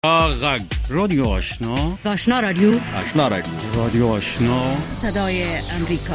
غږ رادیو آشنا رادیو رادیو آشنا صدای امریکا.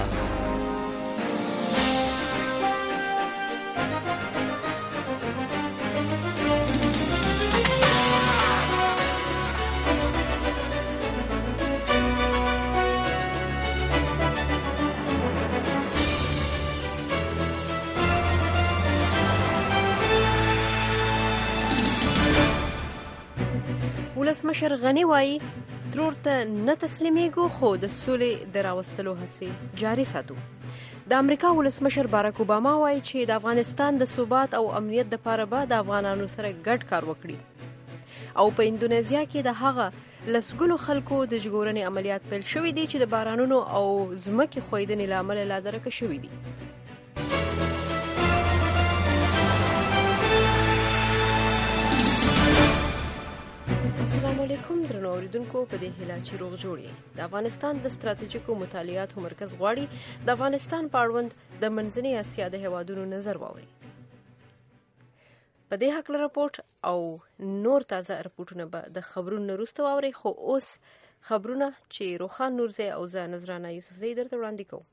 ولسمشر غني وایي ترور ته نه تسلیمیږو خو د سولې د راوستلو هڅې جاري ساتو. د امریکا ولسمشر باراک اوباما وایي چې د افغانستان د ثبات او امنیت لپاره به د افغانانو سره ګډ کار وکړي. او په اندونیزیا کې د هغه لسګونو خلکو د ژغورنې عملیات پیل شوي دي چې د بارانونو او ځمکې ښویدنې له امله لادرکه شوي دي. السلام علیکم درنو اوریدونکو، په دې هیله چې روغ جوړ یې. د افغانستان د ستراتیژیکو مطالعاتو مرکز غواړي د افغانستان په اړوند د منځنۍ اسیا د هیوادونو نظر واوري. په دې هکله راپورټ او نور تازه راپورټونه به د خبرونو وروسته واورئ، خو اوس خبرونه چې روخان نورزی او زه نذرانه یوسفزۍ درته وړاندې کوم.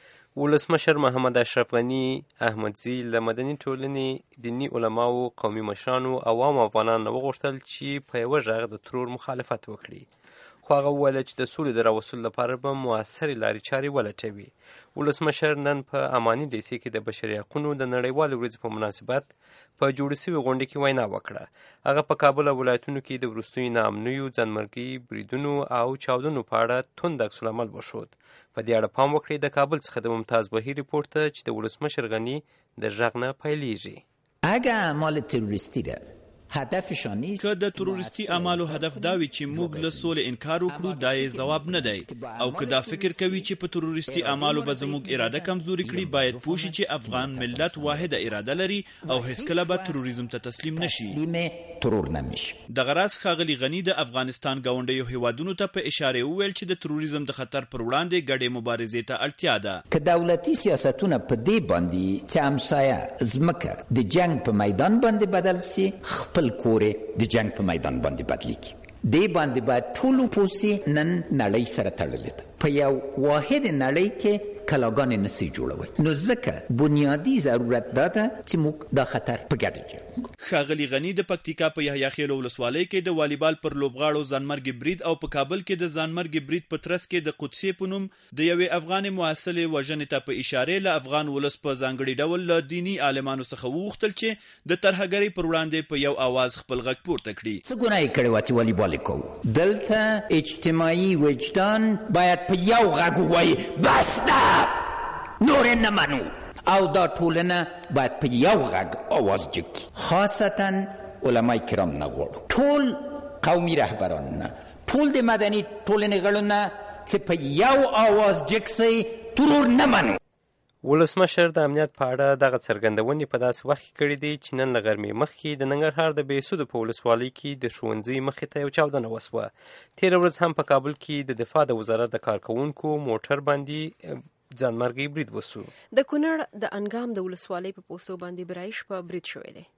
ولسمشر محمد اشرف غني احمدزي له مدني ټولنې، دیني علماو، قومي مشرانو او عام افغانانو وغوښتل چې په یوه غږ د ترور مخالفت وکړي. خو هغه وویل چې د سولې د راوستلو لپاره به مؤثرې لارې چارې ولټوي. ولسمشر نن په اماني ډیسي کې د بشري حقونو د نړیوالې ورځې په مناسبت په جوړې سوې غونډې کې وینا وکړه. هغه په کابل او ولایتونو کې د وروستیو ناامنیو، ځانمرګي بریدونو او چاودنو په اړه توند عکس العمل وښود. په دې اړه پام وکړئ. د کابل څخه د ممتاز بهیر ریپورت ته چې د ولسمشر غني د غږ نه پیلېږي. اگه اعمال تروریستی ده هدفشان نیست، که د تروریستی اعمالو هدف دا وي چې موږ له سولې انکار وکړو، دا یې ځواب نه دی. او که دا فکر کوي چې په تروریستی اعمالو به زموږ اراده کمزوري کړي، باید پوه شي چې افغان ملت واحده اراده لري او هیڅکله به تروریزم ته تسلیم نشي. ترور نمیشه. دغه راز ښاغلي غني د افغانستان ګاونډیو هیوادونو ته په اشاره وویل چې د تروریزم د خطر پر وړاندې ګډې مبارزې ته اړتیا ده. که دولتي سیاستونه په دې باندې چې همسایه ځمکه د جنگ په میدان باندې بدل سي، خپل کورې د جنگ په میدان باندې بدلیږي. دې باندې باید ټولو پوسي نن نړۍ سره تړلې ده. په یو واحد نړۍ کې کلاګانې نسي جوړوي، نو ځکه بنیادی ضرورت دا ده چې موږ دا خطر په ګډه جوړ. ښاغلي غني د پکتیکا په یحیی خیل ولسوالۍ کې د والیبال پر لوبغاړو ځانمرګي برید او په کابل کې د ځانمرګي برید په ترڅ کې د قدسي په نوم د یوې افغاني محصلې وژنې ته په اشاره له افغان ولس په ځانګړي ډول له دینی عالمانو څخه وغوښتل چې د ترهګرۍ پر وړاندې په یو आवाज خپل غږ پورته کړي. څه ګناه یې کړې وه چې والیبال یې کوو؟ دلته اجتماعي وجدان باید په یو غږ ووایي بس ده، نور نه منو، او دا ټولنه باید په یو غږ آواز جګ کړي. خاصتا علمای کرام نه غواړو، ټول قومي رهبران نه، ټول د مدني ټولنې غړو نه چې په یو آواز جګ سي، ترور نه منو. ولسمشر د امنیت په اړه دغه څرګندونې په داسې وخت کې کړې دي چې نن له غرمې مخکې د ننګرهار د بېسودو په ولسوالۍ کې د ښوونځي مخې ته یو چاودنه وسوه. تېره ورځ هم په کابل کې د دفاع د وزارت د کارکوونکو موټر باندې ځانمرګي برید وسو. د کونړ د انګام د ولسوالۍ په پوستو باندې برایش په برید شوی دی.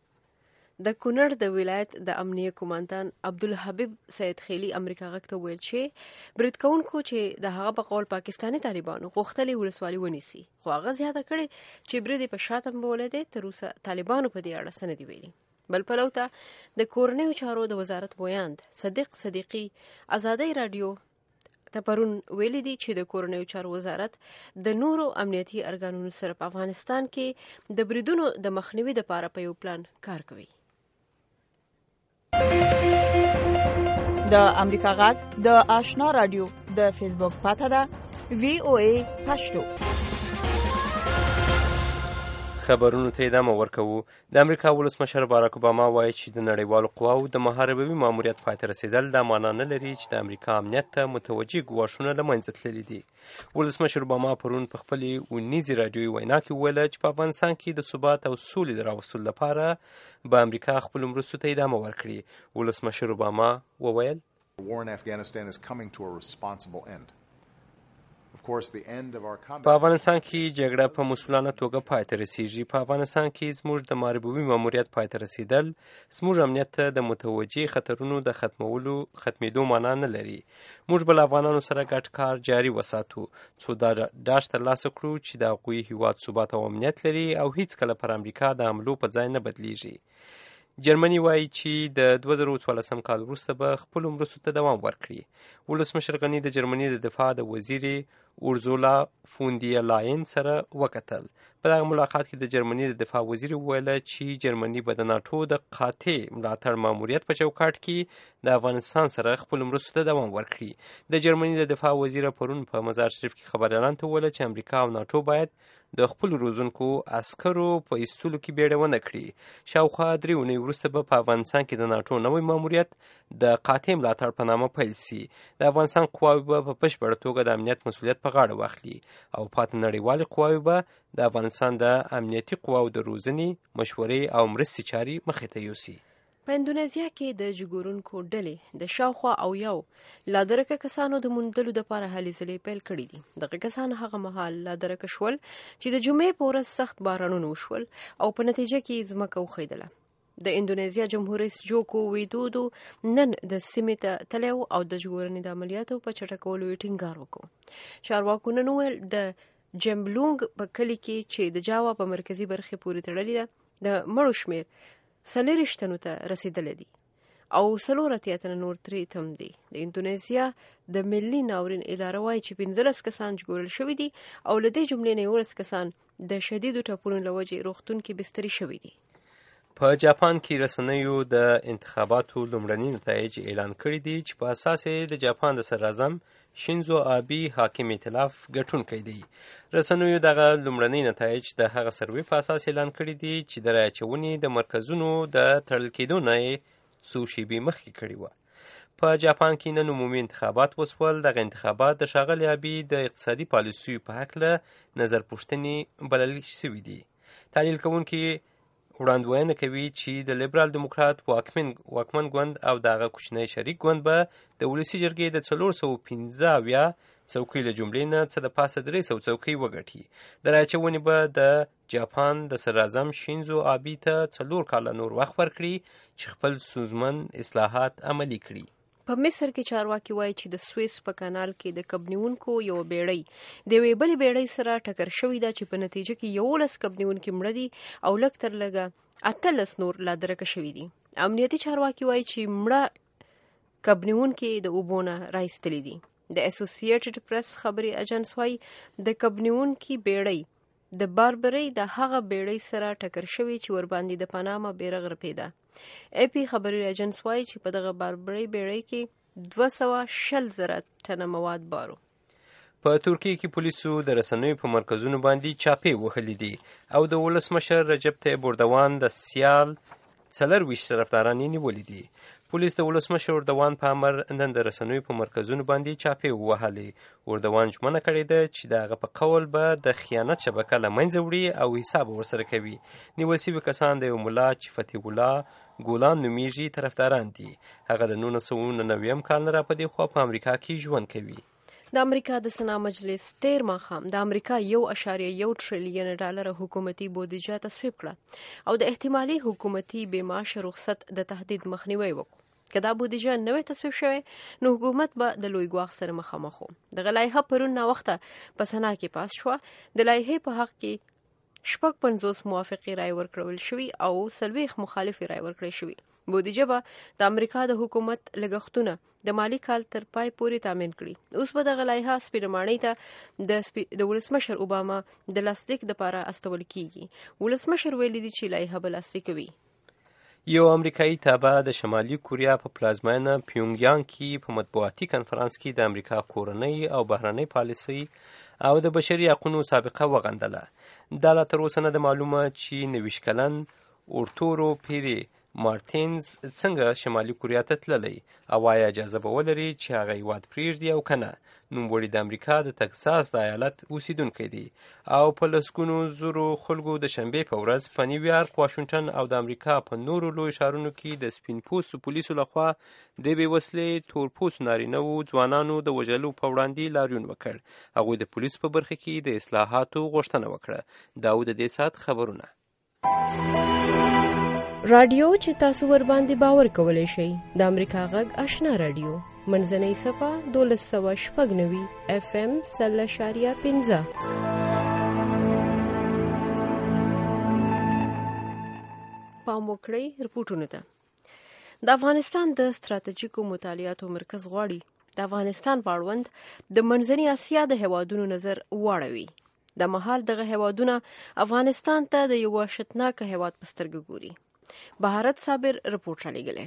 د کونړ د ولایت د امنیه کمانډان عبدالحبیب سید خیلی امریکا غږ ته ویل چې برید کوونکو چې د هغه په قول پاکستاني طالبانو غوښتلې ولسوالۍ ونیسي، خو هغه زیاته کړې چې برید په شاته مبوله دی. تر اوسه طالبانو په دې اړه څه نه دي ویلي. بل پلو ته د کورنیو چارو د وزارت ویاند صدیق صدیقي ازادۍ راډیو ته پرون ویلي دي چې د کورنیو چارو وزارت د نورو امنیتي ارګانونو سره په افغانستان کې د بریدونو د مخنیوي لپاره په یو پلان کار کوي. د امریکا غږ د آشنا رادیو د فیسبوک پاته ده VOA پښتو. خبرونو ته ادامه ورکوو. د امریکا ولسمشر باراک اوباما وایي چې د نړیوالو قواو د محاربوي ماموریت پای ته رسیدل دا معنا نه لري چې د امریکا امنیت ته متوجه ګواښونه له منځه تللي دي. ولسمشر اوباما پرون په خپلې اونیزې راډیوي وینا کې وویل چې په افغانستان کې د ثبات او سولې د راوستلو لپاره به امریکا خپلو مرستو ته ادامه ورکړي. ولسمشر اوباما وویل The war in Afghanistan is coming to a responsible end. په افغانستان کې جګړه په مسؤلانه توګه پای ته رسیږي. په افغانستان کې زموږ د ماربوبي ماموریت پای ته رسیدل زموږ امنیت ته د متوجه خطرونو د ختمېدو معنا نه لري. موږ به له افغانانو سره ګډ کار جاري وساتو څو دا ډاډ ترلاسه کړو چې د هغوی هیواد ثبات او امنیت لري او هیڅکله پر امریکا د حملو په ځای نه بدلیږي. جرمني وایي چې د 2014 کال وروسته به خپلو مرستو ته دوام ورکړي. ولسمشر غني د جرمني د دفاع د وزیر اورزولا فون در لاین سره وکتل. په دغه ملاقات کې د جرمني د دفاع وزیر وویل چې جرمني به د ناټو د قاطع ملاتړ ماموریت په چوکاټ کې د افغانستان سره خپلو مرستو ته دوام ورکړي. د جرمني د دفاع وزیر پرون په مزار شریف کې خبریالانو ته وویل چې امریکا او ناټو باید د خپل روزونکو عسکرو په ایستلو کې بیړه ونه کړي. شاوخوا 3 اونۍ وروسته به په افغانستان کې د ناټو نوی ماموریت د قاطع ملاتړ په نامه پیل سي. د افغانستان قواوې به په بشپړه توګه د امنیت مسؤلیت په غاړه واخلي او پاتې نړیوالې قواوې به د افغانستان د امنیتي قواو د روزنې، مشورې او مرستې چارې مخې ته یوسي. په اندونیزیا کې د ژغورونکو ډلې د شاوخوا او یو لا درکه کسانو د موندلو لپاره هلې ځلې پیل کړي دي. دغه کسان هغه مهال لا درکه شول چې د جمعې په ورځ سخت بارانونه وشول او په نتیجه کې ځمکه وخیدله. د اندونیزیا جمهور رئیس جوکو ویدودو نن د سیمې ته تللی او د ژغورنې د عملیاتو په چټکولو یې ټینګار وکړ. چارواکو نن وویل د جمبلونګ په کلي کې چې د جاوا په مرکزي برخې پورې تړلې ده د مړو شمېر 40 تنو ته رسیدلی دي او 4 تنه نور ترې تم دي. د اندونیزیا د ملي ناورین اداره وایي چې 15 کسان ژغورل شوي دي او له دې جملې نه 11 کسان د شدیدو ټپونو له وجې روغتون کې بستري شوي دي. په جاپان کې رسنیو د انتخاباتو لومړني نتایج اعلان کړي دي چې په اساس د جاپان د صدراعظم شینزو آبی حاکم ائتلاف ګټونکی دی. رسنیو دغه لومړني نتایج د هغه سروې په اساس اعلان کړي دي چې د رایې اچونې د مرکزونو د تړل کېدو نه څو شېبې مخکې کړي وه. په جاپان کې نن عمومي انتخابات وسول. دغه انتخابات د ښاغلي آبي د اقتصادي پالیسیو په هکله نظر پوښتنې بلل شوي دي. تحلیل کوونکي وړاندوینه کوي چې د لیبرال دیموکرات واکمن ګوند او دغه کوچنی شریک ګوند به د ولسي جرګې د 415 څوکۍ له جملې نه څه د پاسه 300 څوکۍ وګټي. د رایې اچونې به د جاپان د صدراعظم شینزو آبي ته 4 کاله نور وخت ورکړي چې خپل ستونزمن اصلاحات عملي کړي. په مصر کې چارواکي وایي چې د سویس په کانال کې د کبنیونکو یو بیړۍ د یوې بلې بیړۍ سره ټکر شوې ده چې په نتیجه کې 11 کبنیونکي مړه دي او لږ تر لږه 18 نور لا درکه شوي دي. امنیتي چارواکي وایي چې مړه کبنیونکي د اوبو نه راایستلي دي. د اسوسییټډ پریس خبري اژانس وایي د کبنیونکي بیړۍ د باربرۍ د هغه بیړۍ سره ټکر شوی چې ورباندې د پاناما بیرغ رپېده. اپی خبري اژانس وایي چې په دغه باربرۍ بیړۍ کې 260,000 ټنه مواد بارو. په ترکیه کې پولیسو د رسنیو په مرکزونو باندې چاپې وهلې دي او د ولسمشر رجب طیب اردوان د سیال 24 طرفداران یې نیولي دي. پولیس د ولسمشر اردوان په امر نن د رسنیو په مرکزونو باندې چاپې ووهلې. اردوان ژمنه کړې ده چې د هغه په قول به د خیانت شبکه له منځه وړي او حساب ورسره کوي. نیول شوي کسان د یو ملا چې فتح الله ګولان نومیږي طرفداران دي. هغه د 1999 کال نه راپدې خوا په امریکا کې ژوند کوي. د امریکا د سنا مجلس تیر ماښام د امریکا 1.1 ټریلیون ډالر حکومتي بودیجه تصویب کړه او د احتمالي حکومتي بېمعاشه رخصت د تهدید مخنیوی وکړ. که دا بودیجه نوې تصویب شوی نو حکومت به د لوی ګواښ سره مخامخ و. دغه لایحه پرون ناوخته په سنا کې پاس شوه. د لایحې په حق کې 56 موافقې رای ورکړل شوي او 40 مخالفې رای ورکړې شوي. بودیجه به د امریکا د حکومت لګښتونه د مالی کال تر پای پورې تامین کړي. اوس به دغه لایحه سپینمانۍ ته د ولسمشر اوباما د لاسلیک لپاره استول کیږي. ولسمشر ویلي دي چې لایحه به لاسلیک کوي. یو امریکایي تابع د شمالي کوریا په پلازمینه پیونګیانګ کې په مطبوعاتي کنفرانس کې د امریکا کورنۍ او بهرنۍ پالیسۍ او د بشري حقوقو سابقه وغندله. دا لا تر اوسه نه ده معلومه چې 29 کلن اورتورو پیری مارټینز څنګه شمالي کوریا ته تللی او آیا اجازه به ولري چې هغه هیواد پرېږدي او که نه. نوموړي د امریکا د تکساس د ایالت اوسیدونکی دی او په لسګونو زرو خلکو د شنبې په ورځ په نیویارک، واشنګټن او د امریکا په نورو لویو ښارونو کې د سپین پوستو پولیسو لخوا د بې وسلې تورپوستو نارینه‌وو ځوانانو د وژلو په وړاندې لاریون وکړ. هغوی د پولیسو په برخه کې د اصلاحاتو غوښتنه وکړه. دا د دې ساعت خبرونه. رادیو چې تاسو ور باندې باور کولای شئ د امریکا غږ آشنا رادیو منځنۍ صفه 1290 FM 0.15. پام وکړئ رپورټونو ته. د افغانستان د ستراتیژیکو مطالعاتو مرکز غواړي د افغانستان په اړوند د منځنۍ اسیا د هیوادونو نظر واړوي. د مهال دغه هیوادونه افغانستان ته د یو وحشتناک هیواد په سترګه ګوري. بهارت صابر رپورټ را لېږلی.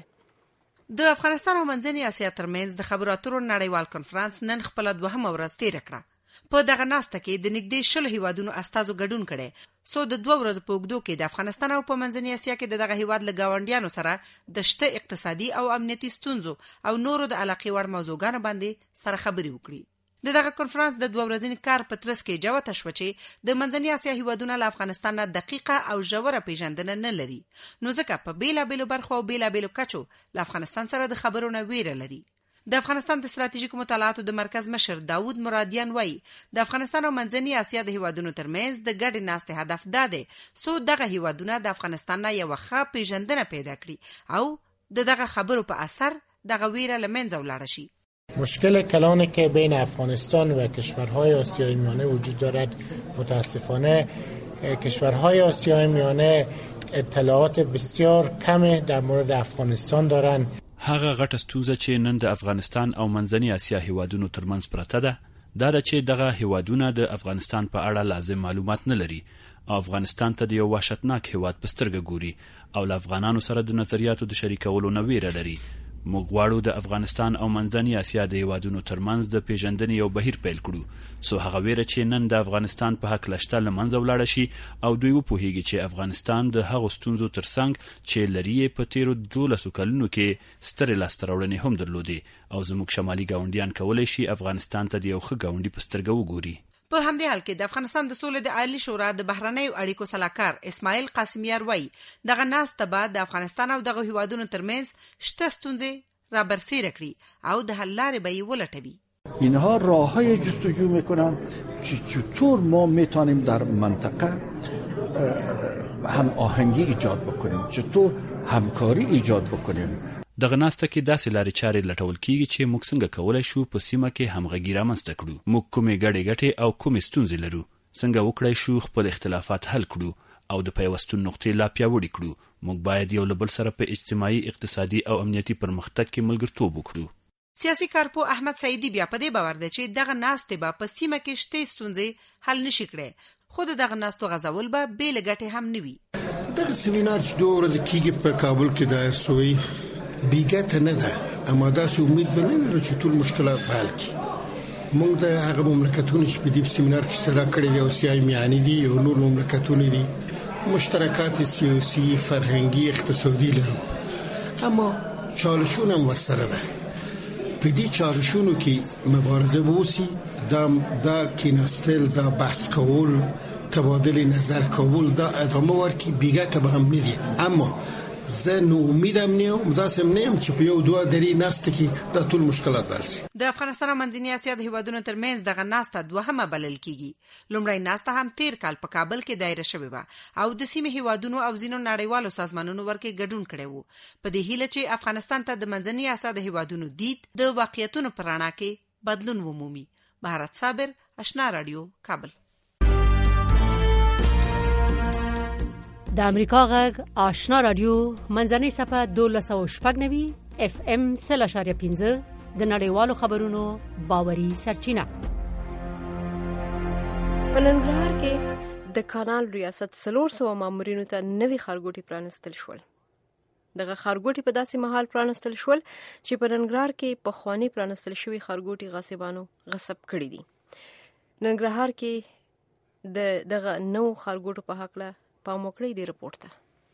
د افغانستان او منځنۍ اسیا ترمنځ د خبرو اترو نړیوال کنفرانس نن خپل 2مه ورځ تېره کړه. په دغه ناسته کې د نږدې 10 هیوادونو استازو ګډون کړي. سو د 2 ورځو په اوږدو کې د افغانستان او په منځنۍ اسیا کې دغه هیواد له ګاونډیانو سره د شته اقتصادي او امنیتي ستونزو او نورو د علاقې وړ موضوعګانو باندې سره خبرې وکړي. دغه کنفرانس د 2 ورځې کار په ترڅ کې جوته شو چې د منځنۍ اسیا هیوادونه له افغانستان نه دقیقه او ژوره پیژندنه نه لري، نو ځکه په بیلابیلو برخو او بیلابیلو کچو له افغانستان سره د خبرو نه ویره لري. د افغانستان د ستراتیژیکو مطالعاتو د مرکز مشر داود مرادیان وایي د افغانستان او منځنۍ اسیا د هیوادونو ترمنځ د ګډې ناستې هدف دا دی سو دغه هیوادونه د افغانستان نه یو ښه پیژندنه پیدا کړي او دغه خبرو په اثر دغه ویره له منځه ولاړه شي. مشکل کلانی که بین افغانستان و کشورهای آسیای میانه وجود دارد متاسفانه کشورهای آسیای میانه اطلاعات بسیار کم در مورد افغانستان دارند. هغه غټه ستونزه چې نن د افغانستان او منځنۍ اسیا هیوادونو ترمنځ پرته ده دا ده چې دغه هیوادونه د افغانستان په اړه لازم معلومات نه لري او افغانستان ته د یو وحشتناک هیواد په سترګه ګوري او له افغانانو سره د نظریاتو د شریکولو نه ویره لري. موږ غواړو د افغانستان او منځنۍ اسیا د هیوادونو ترمنځ د پیژندنې یو بهیر پیل کړو سو هغه ویره چې نن د افغانستان په حق لشته له منځه ولاړه شي او دوی وپوهیږي چې افغانستان د هغو ستونزو ترڅنګ چې لري په تیرو 12 کلونو کې سترې لاسته راوړنې هم درلودې او زموږ شمالي ګاونډیان کولی شي افغانستان ته د یو ښه ګاونډي په سترګه وګوري. په همدې حال کې د افغانستان د سولې د عالی شورا د بهرنیو اړیکو سلاکار اسماعیل قاسمیار وایي دغه ناسته به د افغانستان او دغه هیوادونو ترمنځ شته ستونزې را برسیره کړي او د حل لارې به یې ولټوي. اینها راههای جستجو میکنن که چطور ما میتونیم در منطقه هم آهنگی ایجاد بکنیم، چطور همکاری ایجاد بکنیم. دغه ناسته کې داسې لارې چارې لټول کیږي چې موږ څنګه کولی شو په سیمه کې همغږي رامنځته کړو، موږ کومې ګډې ګټې او کومې ستونزې لرو، څنګه وکړای شو خپل اختلافات حل کړو او د پیوستون نقطې لا پیاوړې کړو. موږ باید یو له بل سره په اجتماعي، اقتصادي او امنیتي پرمختګ کې ملګرتوب وکړو. سیاسي کارپو احمد سعیدی بیا په دې باور دی چې دغه ناستې به په سیمه کې شته ستونزې حل نشي کړي، خو دغه ناستو غځول به بې له ګټې هم نه وي. دغه سیمینار چې 2 ورځې کېږي په کابل کې دایر شوی بې ګټه نه ده، اما داسې امید به نه لرو چې ټول مشکلات به حل کړي. موږ د هغه مملکتونو چې په دې سیمینار کې اشتراک کړی دی او آسیای میانه دي او نور مملکتونه دي مشترکات سیاسي، فرهنګي، اقتصادي لرو، اما چالشونه هم ورسره ده. په دې چالشونو کې مبارزه ووسی، دا کیناستل، دا بحث کول، تبادل نظر کول، دا ادامه ورکړي، بیګټه به هم نه دي. اما زه نو امیدم نه یم داسې نه یم چې په یو دوه درې ناسته کې دا ټول مشکلات حل شي. د افغانستان او منځنۍ اسیا د هیوادونو ترمنځ دغه ناسته 2مه بلل کیږي. لومړی ناسته هم تیر کال په کابل کې دایره شوې وه او د سیمې هیوادونو او ځینو نړیوالو سازمانونو ورکې ګډون کړی وو په دې هیله چې افغانستان ته د منځنۍ اسیا د هیوادونو دید د واقعیتونو په رڼا کې بدلون ومومي. بهارت صابر، آشنا رادیو، کابل. د امریکا غږ آشنا رادیو منځنۍ صفه 1290 FM 0.15 د نړیوالو خبرونو باوري سرچینه. په ننګرهار کې د کانال ریاست 400 مامورینو ته نوي ښارګوټي پرانستل شول. دغه ښارګوټي په داسې مهال پرانستل شول چې په ننګرهار کې پخوانی پرانستل شوي ښارګوټي غاصبانو غصب کړي دي. ننګرهار کې دغه نو ښارګوټو په حق له پام وکړئ دی رپورټ ته.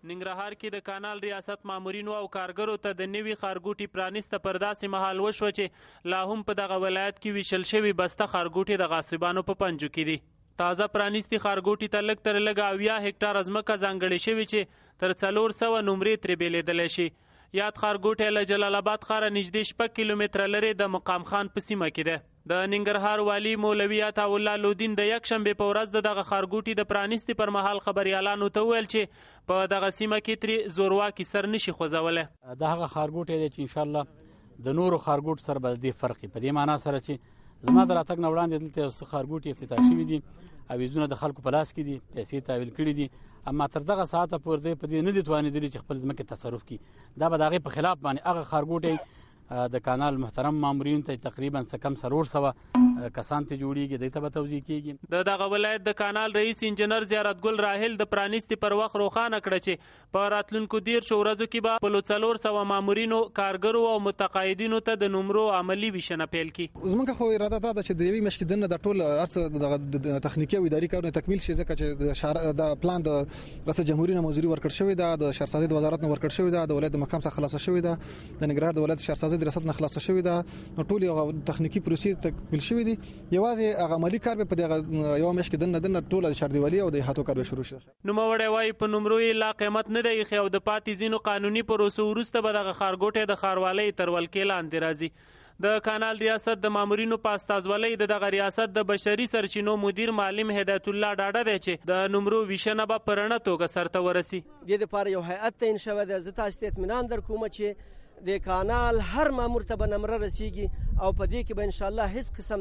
ننګرهار کې د کانال ریاست مامورینو او کارګرو ته د نوي ښارګوټي پرانیسته پر داسې مهال وشوه چې لا هم په دغه ولایت کې ویشل شوي بسته ښارګوټي د غاصبانو په پنجو کې دي. تازه پرانیستي ښارګوټي ته لږ تر لږه 70 هکټاره ځمکه ځانګړې شوې چې تر 400 نمرې ترې بیلېدلی شي. یاد ښارګوټی له جلال آباد ښاره نږدې 6 کیلومتره لرې د مقام خان په سیمه کې دی. د ننګرهار والی مولوي عطاالله لودین د یکشنبې په ورځ دغه ښارګوټي د پرانیستي پر مهال خبریالانو ته وویل چې په دغه سیمه کې ترې زورواکي سر نشي خوځولی. دا هغه ښارګوټی دی چې انشاءالله د نورو ښارګوټو سره به د دې فرق په دې معنا سره چې زما د راتګ نه وړاندې دلته یو څه ښارګوټي افتتاح شوي دي، اویزونه د خلکو په لاس کې دي، پیسې تحویل کړي دي، اما تر دغه ساعته پورې دی په دې نه دي توانېدلي چې خپل ځمکې تصرف کړي. دا به د هغې په خلاف باندې هغه ښارګوټی د کانال محترم مامورین ته تقریبا څه کم 400 کسان ته جوړیږي، دوی ته به توضیح کیږي. د دغه ولایت د کانال رئیس انجنیر زیارت ګل راحل د پرانیستي پر وخت روښانه کړه چې په راتلونکو 13 ورځو کې به په 400 مامورینو، کارګرو او متقاعدینو ته د نمرو عملی ویشنه پیل کړي. زموږ خو اراده ده چې د یوې میاشتې دننه د ټول ارڅ د تخنیکی او اداري کارونه تکمیل شي، ځکه چې د پلان د رئیس جمهوریت موضوعي ورکړ شوی ده، د شهرسازي د وزارت نه ورکړ شوی ده، د ولایت د مقام څخه خلاص شوی ده، د ننګرهار د ولایت شهرسازي د ریاست نه خلاص شوی ده. نو ټول یو تخنیکی پروسې تکمیل شوی دي، یوازې هغه عملی کار به په دغه یو میاشت کې دننه ټول شهردیوالي او د هاتو کار به شروع شي. نوموړی وایي په نمرو یې لا قیمت نه دی ایښی او د پاتې ځینو قانوني پروسو وروسته به دغه ښارګوټی د ښاروالۍ تر ولکې لاندې راځي. د کانال ریاست د مامورینو په استازولۍ د دغه ریاست د بشري سرچینو مدیر معلم هدایت الله ډاډه دی چې د نمرو ویشنه به په رڼه توګه سرته ورسي. دې دپاره یو هیئت تعین شوی دی. زه تاسو ته اطمینان درکوم چې د کانال هر مامور ته به نمره رسیږي او په دې کې به انشاءالله هیڅ قسم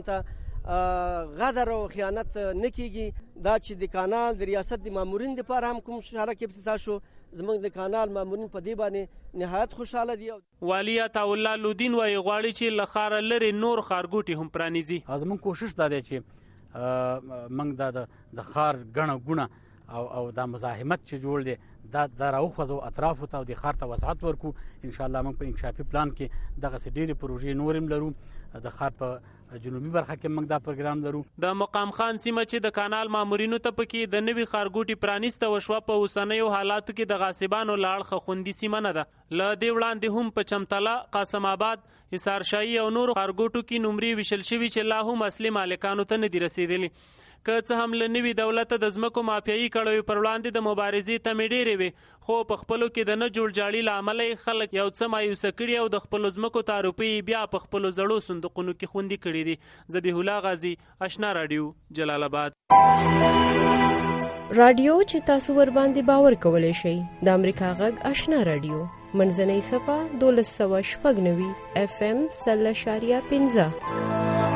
ته غدر او خیانت نه کیږي. دا چې د کانال د ریاست د مامورین لپاره هم کوم شارک افتتاح شو، زموږ د کانال مامورین په دې باندې نهایت خوشاله دي. والی عطاالله لودین وایي غواړي چې له ښاره لرې نور ښارګوټي هم پرانیزي. زموږ کوشش دا دی چې موږ د ښار ګڼه ګوڼه او دا مزاحمت چې جوړ دی دا راوخوځو اطرافو ته او د ښار ته وسعت ورکو. انشاءالله موږ په انکشافي پلان کې دغسې ډېرې پروژې نور هم لرو. د ښار په جنوبي برخه کې موږ دا پروګرام لرو. د مقام خان سیمه چې د کانال مامورینو ته پکې د نوي ښارګوټي پرانیسته وشوه په اوسنیو حالاتو کې د غاصبانو له اړخه خوندي سیمه نه ده. له دې وړاندې هم په چمتاله، قاسم آباد، حصارشاهي او نورو ښارګوټو کې نمرې ویشل شوي چې لا هم اصلي مالکانو ته نه دي رسېدلي. که څه هم له نوي دولته د ځمکو مافیایي کړیو پر وړاندې د مبارزې تمې ډېرې وې، خو په خپلو کې د نه جوړجاړي له امله یې خلک یو څه مایوسه کړي او د خپلو ځمکو تعرفې بیا په خپلو زړو صندوقونو کې خوندي کړي دي. ذبیح الله غازي، آشنا راډیو، جلال آباد. رادیو چې تاسو ور باندې باور کولای شئ د امریکا غږ آشنا رادیو منځنۍ صفه 1296 FM 0.5.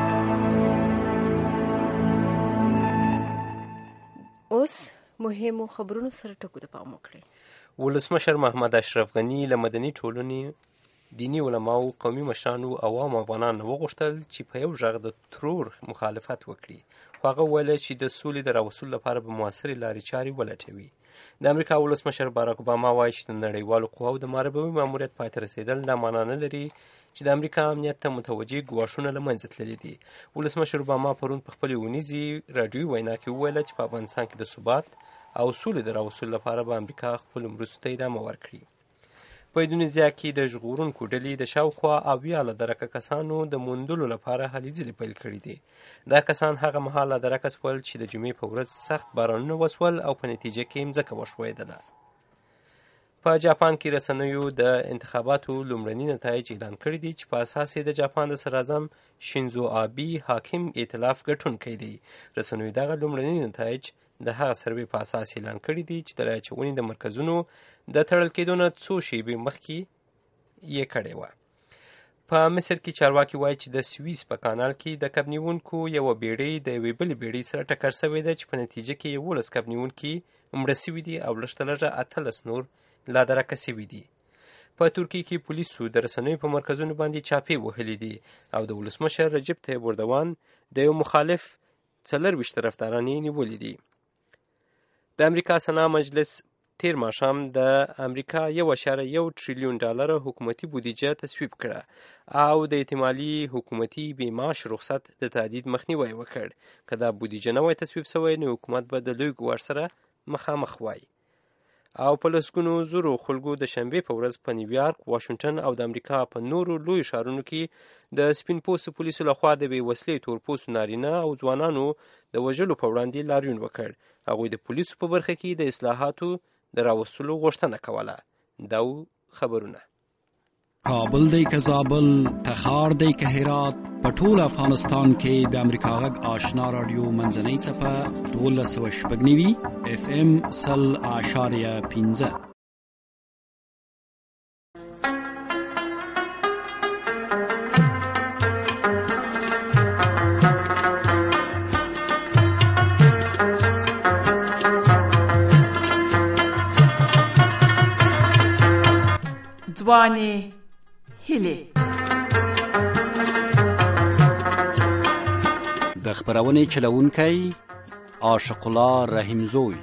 اوس مهمو خبرونو سره ټکو ته پام وکړئ. ولسمشر محمد اشرف غني له مدني ټولنې، دیني علماو، قومي مشرانو او عوام افغانانو وغوښتل چې په یو غږ د ترور مخالفت وکړي. خو هغه وویل چې د سولې د راوستلو لپاره به موثرې لارې چارې ولټوي. د امریکا ولسمشر باراک اوباما وایي چې د نړیوالو قواو د مربوي ماموریت پای ته رسېدل دا معنا نه لري چې د امریکا امنیت ته متوجه ګواښونه له منځه تللي دي. ولسمشر اوباما پرون په خپلې اونیزې راډیوي وینا کې وویل چې په افغانستان کې د ثبات او سولې د راوستلو لپاره به امریکا خپلو مرستو ته ادامه ورکړي. په اندونیزیا کې د ژغورونکو ډلې د شاوخوا 70 درکه کسانو د موندلو لپاره هلې ځلې پیل کړي دي. دا کسان هغه مهال درکه شول چې د جمعې په ورځ سخت بارانونه وسول او په نتیجه کې مځکه وښویدله. په جاپان کې رسنیو د انتخاباتو لومړني نتایج اعلان کړي دي چې په اساس د جاپان د صدراعظم شینزو آبي حاکم ائتلاف ګټونکی دی. رسنیو دغه لومړني نتایج د هغه سروې په اساس اعلان کړي دي چې د رایې اچونې د مرکزونو د تړل کېدو نه څو شېبې مخکې یې کړې وه. په مصر کې چارواکي وایي چې د سویس په کانال کې د کب نیونکو یوه بیړۍ د یوې بلې بیړۍ سره ټکر شوې ده چې په نتیجه کې 11 کب نیونکي مړه شوي دي او لږ تر لږه 18 نور لا درکه شوي دي. په ترکیې کې پولیسو د رسنیو په مرکزونو باندې چاپې وهلې دي او د ولسمشر رجب طیب اردوان د یو مخالف 24 طرفداران یې نیولي دي. د امریکا سنا مجلس تیر ماښام د امریکا 1.1 تریلیون ډالر حکومتي بودیجه تصویب کړه او د احتمالي حکومتي بیماش رخصت د تهدید مخنیوی وکړ. که دا بودیجه نه وای تصویب شوی نو حکومت به د لوی ګواښ سره مخامخ وای. او په لسګونو زرو خلکو د شنبې په ورځ په نیویارک، واشنګټن او د امریکا په نورو لویو ښارونو کې د سپین پوستو پولیسو لخوا د بې وسلې تور پوستو نارینه او ځوانانو د وژلو په وړاندې لاریون وکړ. هغوی د پولیسو په برخه کې د اصلاحاتو د راوستلو غوښتنه کوله. دا خبرونه. کابل دی که زابل، تخار دی که هرات، په ټول افغانستان کې د امریکا غږ آشنا رادیو منځنۍ څپه 12.9 FM 100.15. ځواني هیلې د خبرونې چلونکی عاشق الله رحیمزوی.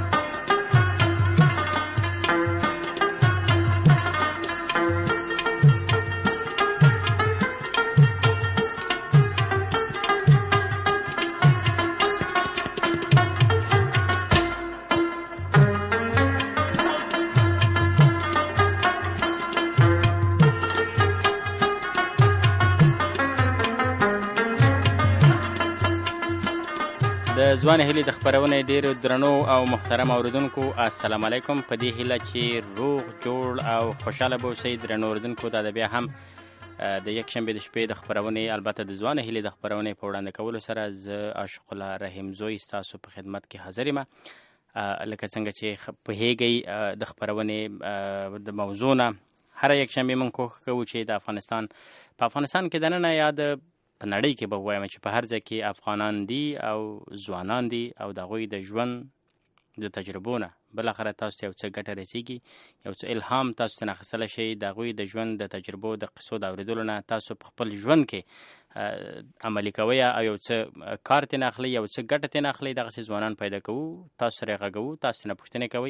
ځوان هیلې د خبرونې ډیرو درنو او محترم اوریدونکو السلام علیکم. په دې هیله چې روغ جوړ او خوشاله به اوسئ. درنو اوریدونکو دا بیا هم د یک شنبې د شپې د خبرونې البته د ځوان هیلې د خبرونې په وړاندې کولو سره زه عاشق الله رحیمزوی ستاسو په خدمت کې حاضر یم. لکه څنګه چې پوهیږئ د خبرونې د موضوع نه هر یک شنبې موږ کوښښ کوو چې د افغانستان کې دننه یا د په نړۍ کې به وایم چې په هر ځای کې افغانان دي او ځوانان دي او د هغوی د ژوند د تجربو نه بالاخره تاسو ته یو څه ګټه رسیږي، یو څه الهام تاسو ته اخیستلی شئ. د هغوی د ژوند د تجربو د قصو د اورېدلو نه تاسو په خپل ژوند کې عملي کوئ او یو څه کار ترې نه اخلئ، یو څه ګټه ترې نه اخلئ. دغسې ځوانان پیدا کوو، تاسو سره یې غږوو، تاسو ترې نه پوښتنې کوئ.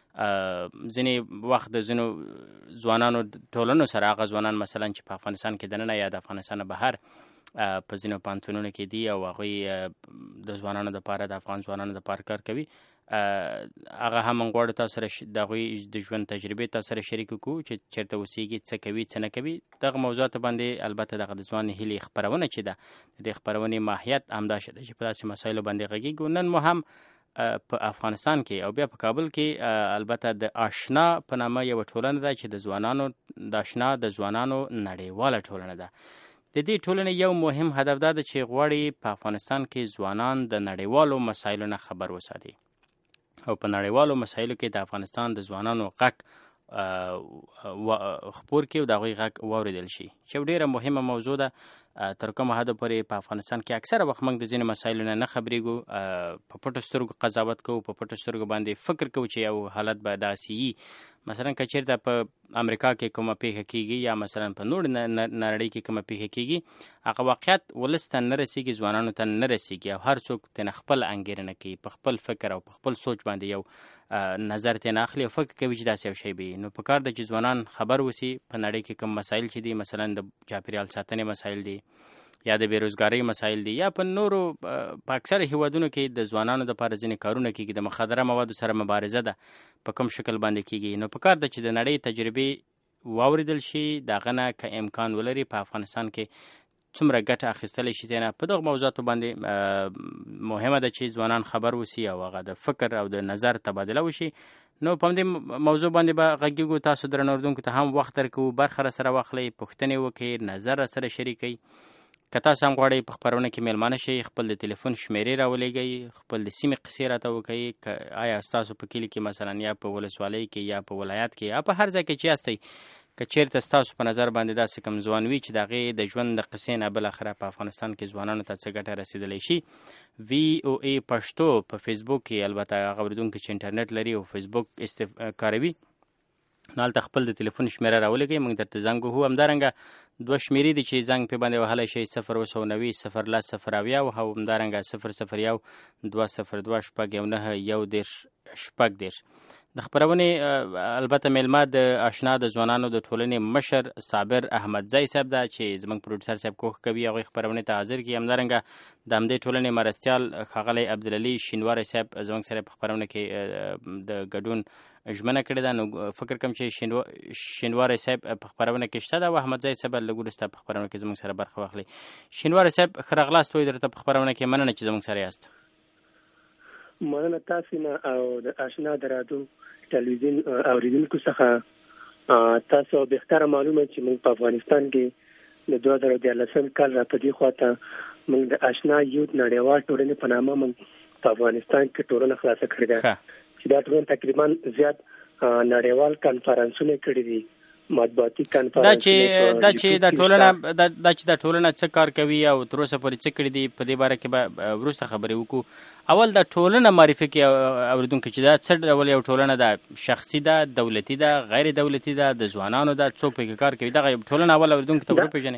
ځینې وخت د ځینو ځوانانو ټولنو سره هغه ځوانان مثلا چې په افغانستان کې دننه یا د افغانستان بهر په ځینو پوهنتونونو کې دي او هغوی د ځوانانو دپاره د افغان ځوانانو دپاره کار کوي، هغه هم موږ غواړو تاسو سره د هغوی د ژوند تجربې تاسو سره شریکې کړو چې چېرته اوسېږي، څه کوي، څه نه کوي. دغه موضوعاتو باندې البته دغه د ځوان هیلې خپرونه چې ده د دې خپرونې ماهیت همدا شی ده چې په داسې مسایلو باندې غږیږو. نن مو هم په افغانستان کې او بیا په کابل کې البته د آشنا په نامه یوه ټولنه ده چې د ځوانانو د آشنا د ځوانانو نړیواله ټولنه ده. د دې ټولنې یو مهم هدف دا ده چې غواړي په افغانستان کې ځوانان د نړیوالو مسایلو نه خبر وساتي او په نړیوالو مسایلو کې د افغانستان د ځوانانو غږ خپور کړي او د هغوی غږ واورېدل شي چې یو ډېره مهمه موضوع ده. تر کومه حده پورې په افغانستان کې اکثره وخت موږ د ځینې مسایلو نه خبرېږو، په پټو سترګو قضاوت کوو، په پټو سترګو باندې فکر کوو چې یو حالت به داسې وي. مثلا که چېرته په امریکا کې کومه پیښه کېږي یا مثلا په نور نړۍ کې کومه پیښه کېږي، هغه واقعیت ولس ته نه رسېږي، ځوانانو ته نه رسېږي او هر څوک ترې خپل انګېرنه کوي، په خپل فکر او په خپل سوچ باندې یو نظر ترې اخلي او فکر کوي چې داسې یو شی به وي. نو په کار ده چې ځوانان خبر وسي په نړۍ کې کوم مسایل چې دي، مثلا د چاپېریال ساتنې مسایل دي یا د بېروزګارۍ مسایل دي یا په نورو په اکثره هیوادونو کې د ځوانانو دپاره ځینې کارونه کېږي، د مخدره موادو سره مبارزه ده په کوم شکل باندې کېږي. نو په کار ده چې د نړۍ تجربې واورېدل شي، د هغه نه که امکان ولري په افغانستان کې څومره ګټه اخیستلی شي ترېنه. په دغو موضوعاتو باندې مهمه ده چې ځوانان خبر وسي او هغه د فکر او د نظر تبادله وشي. نو په همدې موضوع باندې به غږیږو، تاسو درنو اورېدونکو ته هم وخت درکوو، برخه راسره واخلئ، پوښتنې وکړئ، نظر راسره شریکئ. که تاسو هم غواړئ په خپرونه کې میلمانه شئ، خپل د تلیفون شمیرې راولېږئ، خپل د سیمې قصې راته وکړئ. که آیا ستاسو په کلي کې مثلا یا په ولسوالۍ کې یا په ولایت کې یا په هر ځای کې چې یاستئ، که چېرته ستاسو په نظر باندې داسې کوم ځوان وي چې د هغې د ژوند د قصې نه بالاخره په افغانستان کې ځوانانو ته څه ګټه رسېدلی شي، VOA پښتو په فیسبوک کې البته هغه اورېدونکي چې انټرنیټ لري او فیسبوک کاروي نو هلته خپل د تلیفون شمیره راولېږئ، موږ درته زنګ وهو. همدارنګه 2 شمیرې دي چې زنګ پې باندې وهلی شئ، 090 010 080 او همدارنګه 001 202 619 10 10. د خبرونې البته میلمه د آشنا د ځوانانو د ټولنې مشر صابر احمدزی صاحب ده چې زموږ پروډوسر صاحب کوښښ کوي هغوی خبرونې ته حاضر کړي. همدارنګه د همدې ټولنې مرستیال ښاغلی عبدالعلي شینواری صاحب زموږ سره په خبرونه کې د ګډون ژمنه کړې ده. نو فکر کوم چې شینواری صاحب په خبرونه کې شته ده او احمدزی صاحب لږ وروسته په خبرونه کې زموږ سره برخه واخلي. شینواری صاحب ښه راغلاست وایي درته په خبرونه کې. مننه چې زموږ سره یاست. مننه تاسو نه او د آشنا د رادیو ټلویزیون اوریدونکو څخه. تاسو بهتره معلومه چې موږ په افغانستان کې د 2014 کال را پدې خواته موږ د آشنا یوت نړیوال ټولنې په نامه موږ په افغانستان کې ټولنه خلاصه کړې ده چې دا ټولنه تقریبا زیات نړیوال کانفرنسونه کړې دي، مطبوعاتي کانفرنسونه. دا چې دا ټولنه څه کار کوي او تر اوسه پورې څه کړي دي په دې باره کې به وروسته خبرې وکړو. اول دا ټولنه معرفي کړي اوریدونکو چې دا څه ډول یو ټولنه ده، شخصي ده، دولتي ده، غیر دولتي ده، د ځوانانو ده، څوک پکې کار کوي. دغه ټولنه اول اوریدونکو ته وپېژنئ.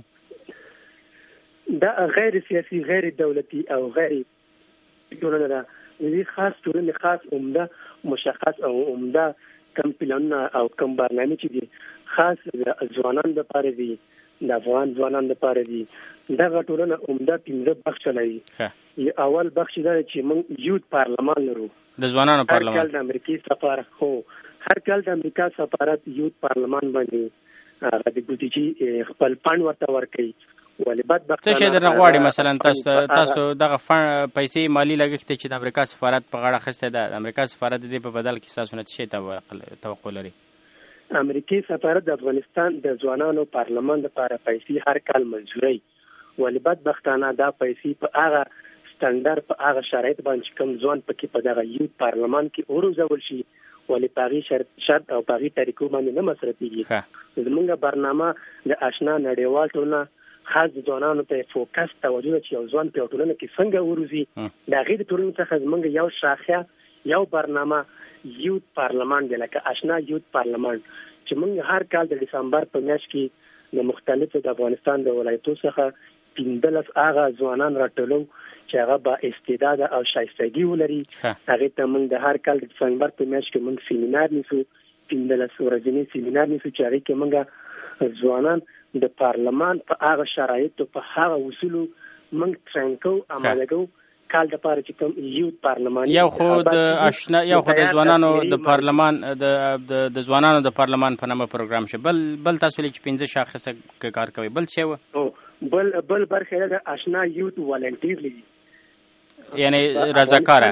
دا غیر سیاسي، غیر دولتي او غیر ټولنه ده. دې خاص ټولنه خاص عمده مشخص او عمده کم پلانونه او کم برنامه چې دي خاص د ځوانانو لپاره دي، د افغان ځوانانو لپاره دي. دغه ټولنه عمده 15 بخش لري. اول بخش دا چې موږ یوت پارلمان لرو، د ځوانانو پارلمان. هر کال د امریکای سفارت هر کال د امریکا سفارت یوت پارلمان باندې هغه د بودیجې خپل فند ورته ورکوي. څه شی درنه غواړي مثلا تاسو دغه پیسې مالی لګښت چې د امریکا سفارت په غاړه اخیستی ده، د امریکا سفارت د دې په بدل کې ستاسو نه څه شی توقع لري؟ امریکای سفارت د افغانستان د ځوانانو پارلمان لپاره پیسې هر کال منظوروي، ولې بدبختانه دا پیسې په هغه سټنډرډ په هغه شرایط باندې کوم ځوان پکې په دغه یوت پارلمان کې وروزول شي ولې په هغې شرط او په هغې طریقو باندې نه مصرفېږي. زموږ برنامه د آشنا نړیوال ټولنه خاص د ځوانانو ته فوکس توجه چې یو ځوان په ټولنه کې څنګه وروزي. د هغې د ټولنې څخه زموږ یو شاخه یو برنامه یوت پارلمان دی، لکه آشنا یوت پارلمان چې موږ هر کال د ډسمبر په میاشت کې د مختلفو د افغانستان د ولایتو څخه 15 هغه ځوانان راټولو چې هغه با استعداد او شایستګي ولري. هغې ته موږ د هر کال د ډسمبر په میاشت کې موږ سیمینار نیسو، 15 ورځنی سیمینار نیسو چې هغې کې موږ ځوانان د پارلمان په هغه شرایطو په هغه اصولو موږ ټرین کوو، آماده کوو کال د پاره چې کوم یوت پارلمان یو خو د آشنا یو خو د ځوانانو د پارلمان د ځوانانو د پارلمان په نامه پروګرام شه. بل تاسو چې 15 شاخصه کار کوي. بل څه بل برخه د آشنا یوت والنټیر لري، یعنی رضاکاره.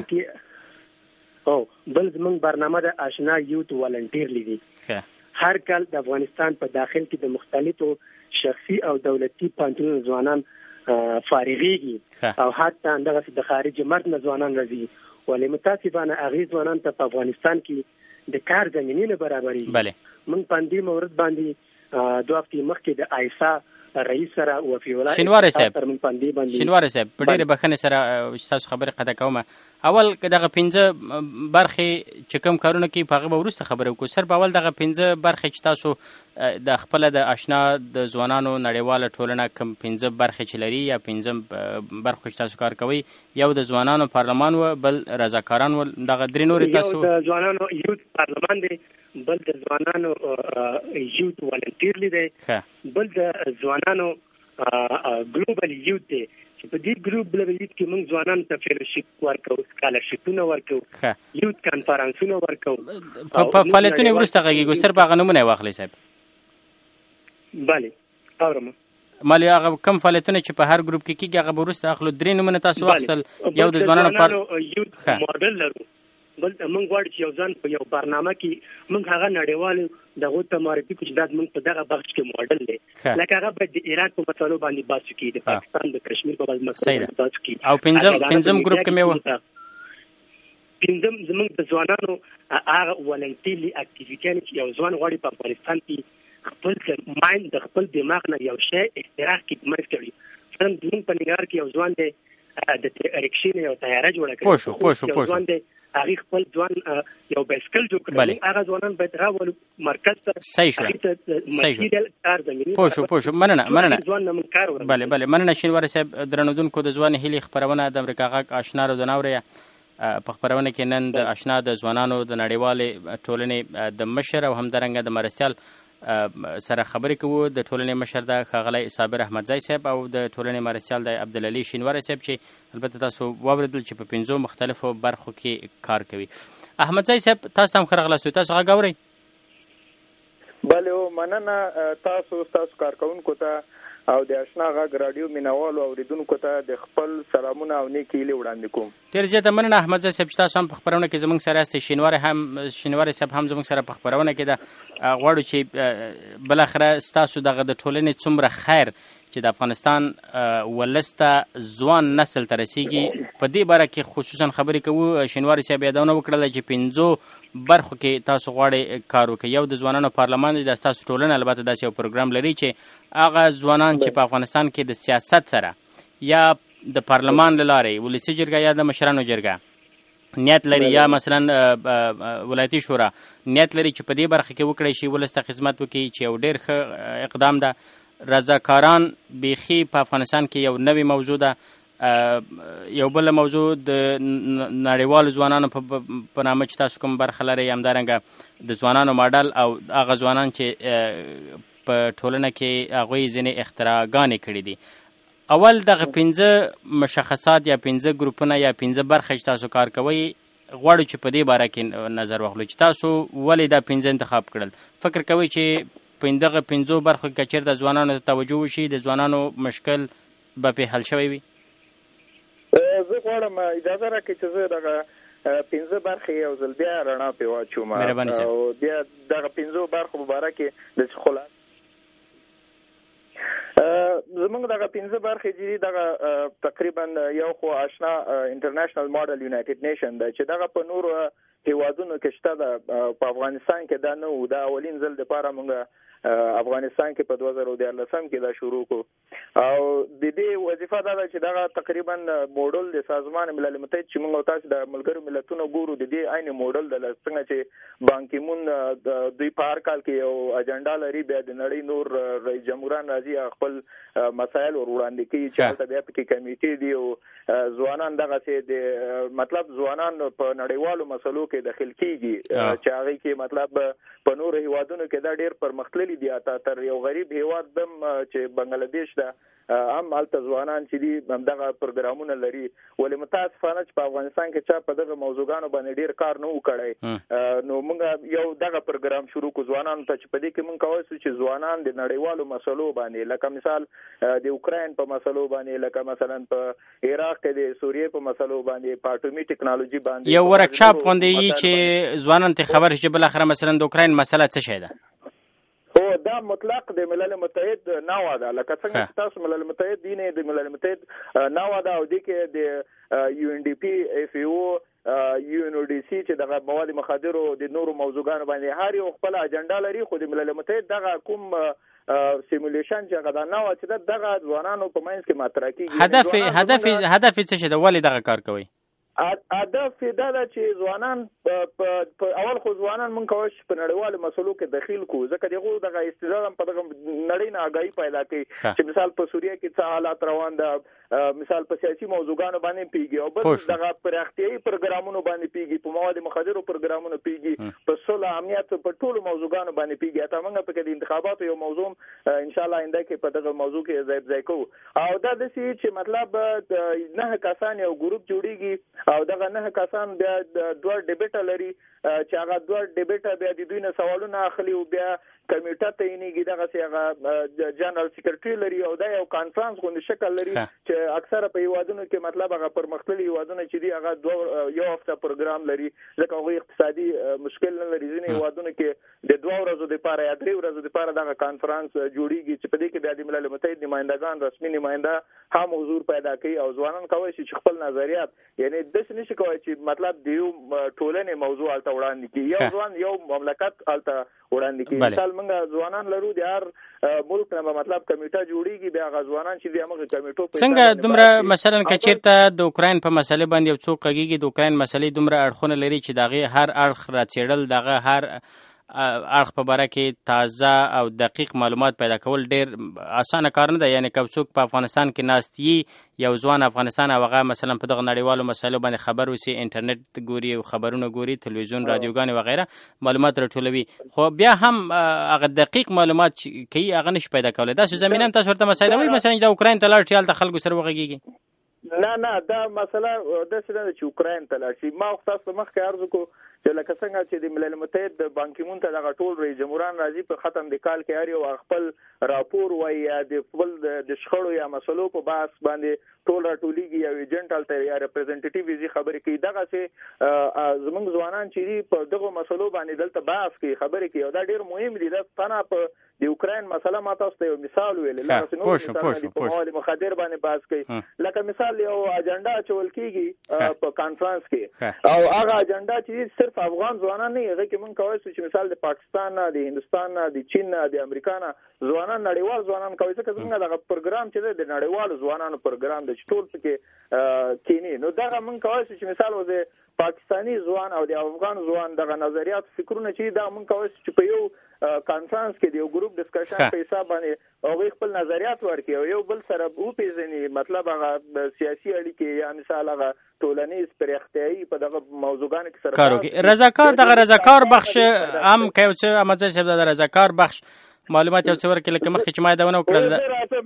او بل زموږ برنامه د آشنا یوت والنټیر لري. هر کال د افغانستان په داخل کې د مختلفو شخصي او دولتي پانتونو ځوانان فارغېږي او حتی دغه د خارج مرګ نه ځوانان راځي، ولې متاسفانه هغې ځوانان ته په افغانستان کې د کار زمینې نه برابرېږي. موږ په دې مورد باندې 2 هفتې مخکې د آیسا رئیس سره وفي ولایت شینواری صاحب په ډېرې بخښنې سره ستاسو خبرې قطع کوم. اول دغه 15 برخې چې کوم کارونه کوي په هغه به وروسته خبرې وکړو. صرف اول دغه 15 برخې چې تاسو د خپله د آشنا د ځوانانو نړیواله ټولنه کوم 15 برخې چې لري یا 15 برخو چې تاسو کار کوئ، یو د ځوانانو پارلمان و، بل رضاکاران و، دغه درې نورې تاسو یو د ځوانانو یوت پارلمان دی، بل د ځوانانو یوت والنټیر دی، بل د ځوانانو ګلوبل یوت دی چې په دې ګلوبل یوت کې موږ ځوانانو ته فیلوشپ ورکو، سکالرشپونه ورکو، یوت کانفرنسونه ورکو. په فعالیتونو وروسته غږیږو. صرف هغه نومونه یې واخلئ صاحب. بله اورم. مالي هغه کم فعالیتونه چې په هر ګروپ کې کېږي هغه به وروسته اخلو. 3 نومونه تاسو واخیستل. یو د ځوانانو یوت ماډل لرو، بل موږ غواړو چې یو ځان په یو برنامه کې موږ هغه نړیوالو دغه ته معرفي کړو چې دا موږ په دغه بخش کې موډل دی، لکه هغه باید د ایران په مسلو باندې بحث وکړي، د پاکستان د کشمیر په مسلو باندې بحث وکړي. او 15 ګروپ کې مې و 15 زموږ د ځوانانو هغه ولنټیرلی اکټیویټیانې چې یو ځوان غواړي په افغانستان کې خپل مایند د خپل دماغ نه یو شی اختراع کړي، منځ کړي. مثلا زموږ په نګار کې یو ځوان دی د رکشې نه یو طیاره جوړه کړې، یو ځوان دی هغه خپل ځوان یو بایسکل جوړ کړی. هغه ځوانان باید راولو مرکز ته صحیح شو. مننه. بله مننه شینواری صاحب. درنودونکو د ځوان هیلې خبرونه د امریکا غږ آشنا رو د ناورې په خپرونه کې نن د آشنا د ځوانانو د نړیوالې ټولنې د مشر او همدارنګه د مرستیال سره خبرې کوو. د ټولنې مشر د ښاغلی صابر احمدزی صاحب او د ټولنې مرستیال د عبدالعلي شینواری صاحب چې البته تاسو واورېدل چې په 5 مختلفو برخو کې کار کوي. احمدزی صاحب تاسو هم ښه راغلاست. تاسو غږ اورئ؟ بله مننه تاسو کارکونکو ته او د آشنا غږ رادیو مینوالو اوریدونکو ته د خپل سلامونه او نیکې هیلې وړاندې کوم. ډېر زیاته مننه احمدزی صاحب چې تاسو هم په خپرونه کې زموږ سره یاستئ. شینواری صاحب هم زموږ سره په خپرونه کې ده. غواړو چې بالاخره ستاسو دغه د ټولنې څومره خیر چې د افغانستان ولس ته ځوان نسل ته رسیږي په دې باره کې خصوصا خبرې کوو. شینواری صاحب یادونه وکړله چې 5 برخو کې تاسو غواړئ کار وکړئ. یو د ځوانانو پارلمان دی، د ستاسو ټولنه البته داسې یو پروګرام لري چې هغه ځوانان چې په افغانستان کې د سیاست سره یا د پارلمان له لارې ولسي جرګه یا د مشرانو جرګه نیت لري یا مثلا ولایتي شورا نیت لري چې په دې برخه کې وکړي شي، ولس ته خدمت وکړي، چې یو ډېر ښه اقدام ده. رضاکاران بیخي په افغانستان کې یو نوې موضوع ده. یو بل موضوع د نړیوالو ځوانانو په نامه چې تاسو کوم برخه لرئ، همدارنګه د ځوانانو ماډل او هغه ځوانان چې په ټولنه کې هغوی ځینې اختراعګانې کړي دي. اول دغه 5 مشخصات یا 5 ګروپونه یا 5 برخې چې تاسو کار کوئ غواړو چې په دې باره کې نظر واخلو چې تاسو ولې دا 5 انتخاب کړل. فکر کوئ چې په دغه 5 برخو کې چېرته ځوانانو ته توجه وشي، د ځوانانو مشکل به پرې حل شوی وي؟ زه غواړم اجازه راکړئ چې زه دغه 5 برخې یو ځل بیا رڼا پرې واچوم او بیا دغه 5 برخو په باره کې د خلاص زمونږ دغه 5 برخې چې دغه تقریبا یو خو آشنا انټرنیشنل ماډل یونایټډ نیشن ده چې دغه په نورو هیوادونو کې شته ده. په افغانستان کې دا نه و، دا اولین ځل دپاره موږ افغانستان کې په 2014 کې دا شروع کو او د دې وظیفه دا ده چې دغه تقریبا موډل د سازمان ملل متحد چې موږ تاسو د ملګرو ملتونو ګورو د دې عین موډل د څنګه چې بان کی مون دوی په هر کال کې یو اجنډا لري، بیا د نړۍ نور رئیس جمهوران راځي خپل مسایل ور وړاندې کوي چې هلته بیا پکې کمیټې دي او ځوانان دغه چې د مطلب ځوانان په نړیوالو مسلو کې داخل کیږي چې هغه کې مطلب په نور هیوادونو کې دا ډېر پرمختللي دي. تر یو غریب هیواد دم چې بنگلاديش ده هم هلته ځوانان چې دي دغه پروګرامونه لري، ولې متاسفانه چې په افغانستان کې چا په دغه موضوعګانو باندې ډېر کار نه و کړی. نو موږ یو دغه پروګرام شروع کو ځوانانو ته چې په دې کې موږ کولی شو چې ځوانان د نړیوالو مسلو باندې لکه مثال د اوکراین په مسلو باندې، لکه مثلا په عراق کې د سوریې په مسلو باندې، په اټومي ټکنالوژي باندې یو ورکشاپ غونډوي چې ځوانان ته خبر شي بالاخره مثلا د اوکراین مسله څه شي ده. دا مطلق د ملل متحد ناوه ده، لکه څنګه چې تاسو ملل متحد دي نه د ملل متحد ناوه ده او د کې د یو ان ډي پی اف او یو ان او ډي سي چې دغه مواد مخدر او د نورو موضوعګانو باندې هر یو خپل اجنډا لري، خو د ملل متحد دغه کوم سیمولیشن چې غدا ناوه چې دغه ځوانانو په منځ کې مطرح کیږي. هدف څه شه ده؟ ولې دغه کار کوي؟ هدف دا ده چې ځوانان په اول خو ځوانان مونږ کولی شو په نړیوالو مسلو کې دخیل کړو، ځکه دغه دغه استعداد هم په دغه نړۍ نه آګاهي پیدا کوي چې مثال په سوریه کې څه حالات روان ده، مثال په سیاسي موضوعګانو باندې پیږي او بل دغه پراختیایي پروګرامونو باندې پیږي، په مواد مخدرو پروګرامونو پیږي، په صلح امنیت په ټولو موضوعګانو باندې پیږي. اته موږ په کې د انتخاباتو یو موضوع ان شاء الله آینده کې په دغه موضوع کې ځای کوو او دا د سې چې مطلب 9 کسان یو ګروپ جوړیږي او دغه 9 کسان بیا 2 ډیبیټ لري چې هغه 2 ډیبیټ بیا د دوی نه سوالونه اخلي او بیا کمیټه تعینېږي، دغه سي هغه جنرال سیکریټري لري او دا یو کانفرنس غونډه شکل لري چې اکثره په هیوادونو کې مطلب هغه پرمختللي هیوادونه چې دي هغه یو هفته پروګرام لري، ځکه هغه اقتصادي مشکل نه لري. ځینې هیوادونو کې د 2 ورځو لپاره یا 3 ورځو لپاره دغه کانفرنس جوړیږي چې په دې کې بیا د ملل متحد نمائندگان رسمي نماینده هم حضور پیدا کوي او ځوانان کوي چې خپل نظریات یعنی د څه نشي کوي چې مطلب د یو ټولنې موضوع الته وړاندې کوي، یو ځوان یو مملکت الته وړاندې کوي. مثال موږ ځوانان لرو د هر ملک نه مطلب کمیټه جوړیږي، بیا غو ځوانان چې د هغه کمیټو په څنګه دومره مثلا کچیرته د اوکراین په مسله باندې یو څوک کېږي د اوکراین مسلې دومره اړخونه لري چې دغه هر اړخ راڅېړل دغه هر اړخ په باره کې تازه او دقیق معلومات پیدا کول ډیر اسانه کار نه دی. یعنی که څوک په افغانستان کې ناست یي، یو ځوان افغانستان او هغه مثلا په دغه نړیوالو مسایلو باندې خبر وسی، انټرنیټ ګوري او خبرونه ګوري، تلویزیون، رادیوګانې وغیره مالومات راټولوي، خو بیا هم هغه دقیق معلومات کوي هغه نشي پیدا کولی. داسې زمینه هم تاسو ورته مسایله وایي، مثلا د اوکراین ته لاړ شي هلته خلکو سره وغږېږي؟ نه دا مسله داسې نه ده چې اوکراین ته لاړ شي. ما خو تاسو ته مخکې عرض وکړو چې لکه څنګه چې د ملل متحد د بان کی مون ته دغه ټول رئیس جمهوران راځي په ختم د کال کې هر یو خپل راپور وایي یا د خپل د شخړو یا مسلو په بحث باندې ټول راټولېږي یا ایجنټ هلته یا ریپرزنټیټیو یې خبرې کوي. دغسې زموږ ځوانان چې په دغو مسلو باندې دلته بحث کوي، خبرې کوي، او دا ډېر مهم دي. دا تنه په د اوکراین مسله ما تاسو ته یو مثال ویل، په مواد مخدر باندې بحث کوي. لکه مثال یو اجنډا چول کېږي په کانفرنس کې، او هغه اجنډا چې صرف افغان ځوانان نه، هغه کې مونږ کولی شو چې مثال د پاکستان نه، د هندوستان نه، د چین نه، د امریکا نه ځوانان، نړیوال ځوانان کوي. ځکه زموږ دغه پروګرام چې دی د نړیوالو ځوانانو پروګرام دی چې ټول پکې کینی. نو دغه مونږ کولی شو چې مثال وځي پاکستانی ځوان او د افغان ځوان دغه نظریات فکرونه چې دا مونږ کولی شو چې په یو کانفرنس کې د یو ګروپ ډسکشن په حساب باندې هغوی خپل نظریات ورکړي او یو بل سره وپېژني، مطلب هغه سیاسي اړیکې یا مثال هغه ټولنیز پراختیایي په دغه موضوعګانو کې سره کار وکړي. رضاکار دغه رضاکار بخش هم که یو څه احمدزی صاحب د رضاکار بخش معلومات یو څه ورکړي، لکه مخکې چې ما یې ونه وکړل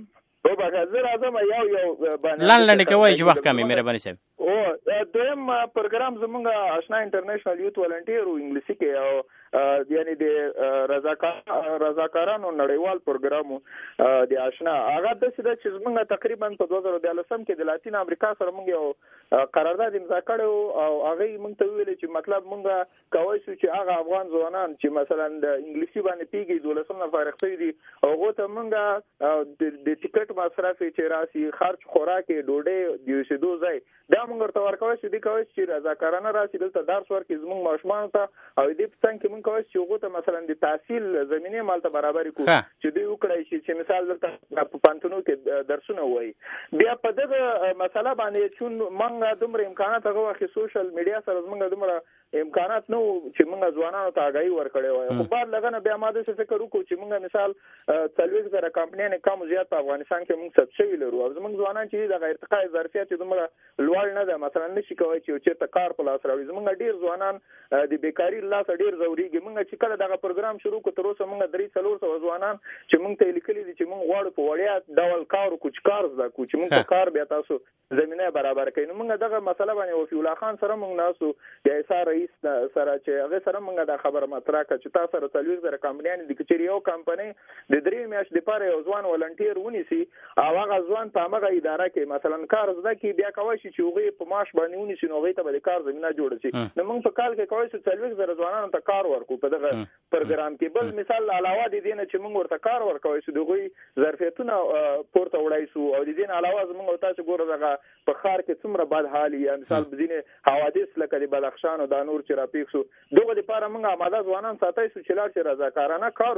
لنډ کوي چې وخت کم مهرباني صاحب. دویم پروګرام زمونږ آشنا انټرنیشنل یوت والنټیر انګلیسي کې، او یعنی د رضاکارانو نړیوال پروګرام د آشنا هغه داسې ده چې زمونږ تقریبا په 2013 کې د لاتین امریکا سره مونږ یو قرارداد امضا کړی او هغه مونږ ته ویل چې مطلب مونږ کولی شو چې هغه افغان ځوانان چې مثلا د انګلیسي باندې پیږي 12 نه فارغ شوي دي، هغو ته مونږ د ټیکټ مصرف چې راسي، خرچ، خوراک، ډوډۍ، د اوسېدو ځای، دا مونږ ورته ورکولی شو. دې کولی چې رضاکارانه راسي دلته درس ورکړي زموږ ماشومانو ته، او دې په څنګ کې مونږ کولی چې هغو ته مثلا د تحصیل زمینې مالته برابرې کړو چې دوی وکړی شي چې مثال دلته په پوهنتونو کې درسونه ووایي. بیا په دغه مسله باندې چون مونږ دومره امکانات هغه وخت سوشل میډیا سره زمونږ دومره امکانات نه وو چې مونږ ځوانانو ته آګاهي ورکړې وای. خو بعد لږ نه بیا ما داسې فکر وکړو چې مونږ مثال 40,000 کمپنیانې کم زیات په افغانستان کې مونږ ثبت شوي لرو، او زمونږ ځوانان چې دغه ارتقاء ظرفیت یې دومره لوړ نه ده، مثلا نشي کولی چې یو چېرته کار په لاس راوړي. زمونږ ډېر ځوانان د بیکاري له لاسه ډېر ځورېږي. مونږ چې کله دغه پروګرام شروع کړو تر اوسه مونږ 300-400 ځوانان چې مونږ ته یې لیکلي دي چې مونږ غواړو په وړیا ډول کار وکړو چې کار زده کړو، چې مونږ په کار بیا تاسو زمینه برابر کړئ. نو مونږ دغه مسله باندې وفي الله خان سره مونږ ناسو د ایسار رئیس سره چې هغه سره مونږ دا خبره مطرح کړه چې تاسو سره 40,000 کمپنیانې دي چې یو کمپنی د 3 میاشتې لپاره یو ځوان ولنټیر ونیسي او هغه ځوان په هغه اداره کې مثلا کار زده کړي، بیا کولی شي چې هغوی په معاش باندې ونیسي، نو هغوی ته به د کار زمینه جوړه شي. نو موږ په کال کې کولی شو 40,000 ځوانانو ته کار ورکړو په دغه پروګرام کې. بل مثال علاوه د دې نه چې موږ ورته کار ورکولی شو د هغوی ظرفیتونه پورته وړی شو، او د دې نه علاوه زموږ تاسو ګوره دغه په ښار کې څومره بد حال یا مثال ځینې حوادث لکه د بدخشان او دا نور چې راپېښ شو، دغه دپاره موږ آماده ځوانان ساتلی شو چې لاړ شي رضاکارانه کار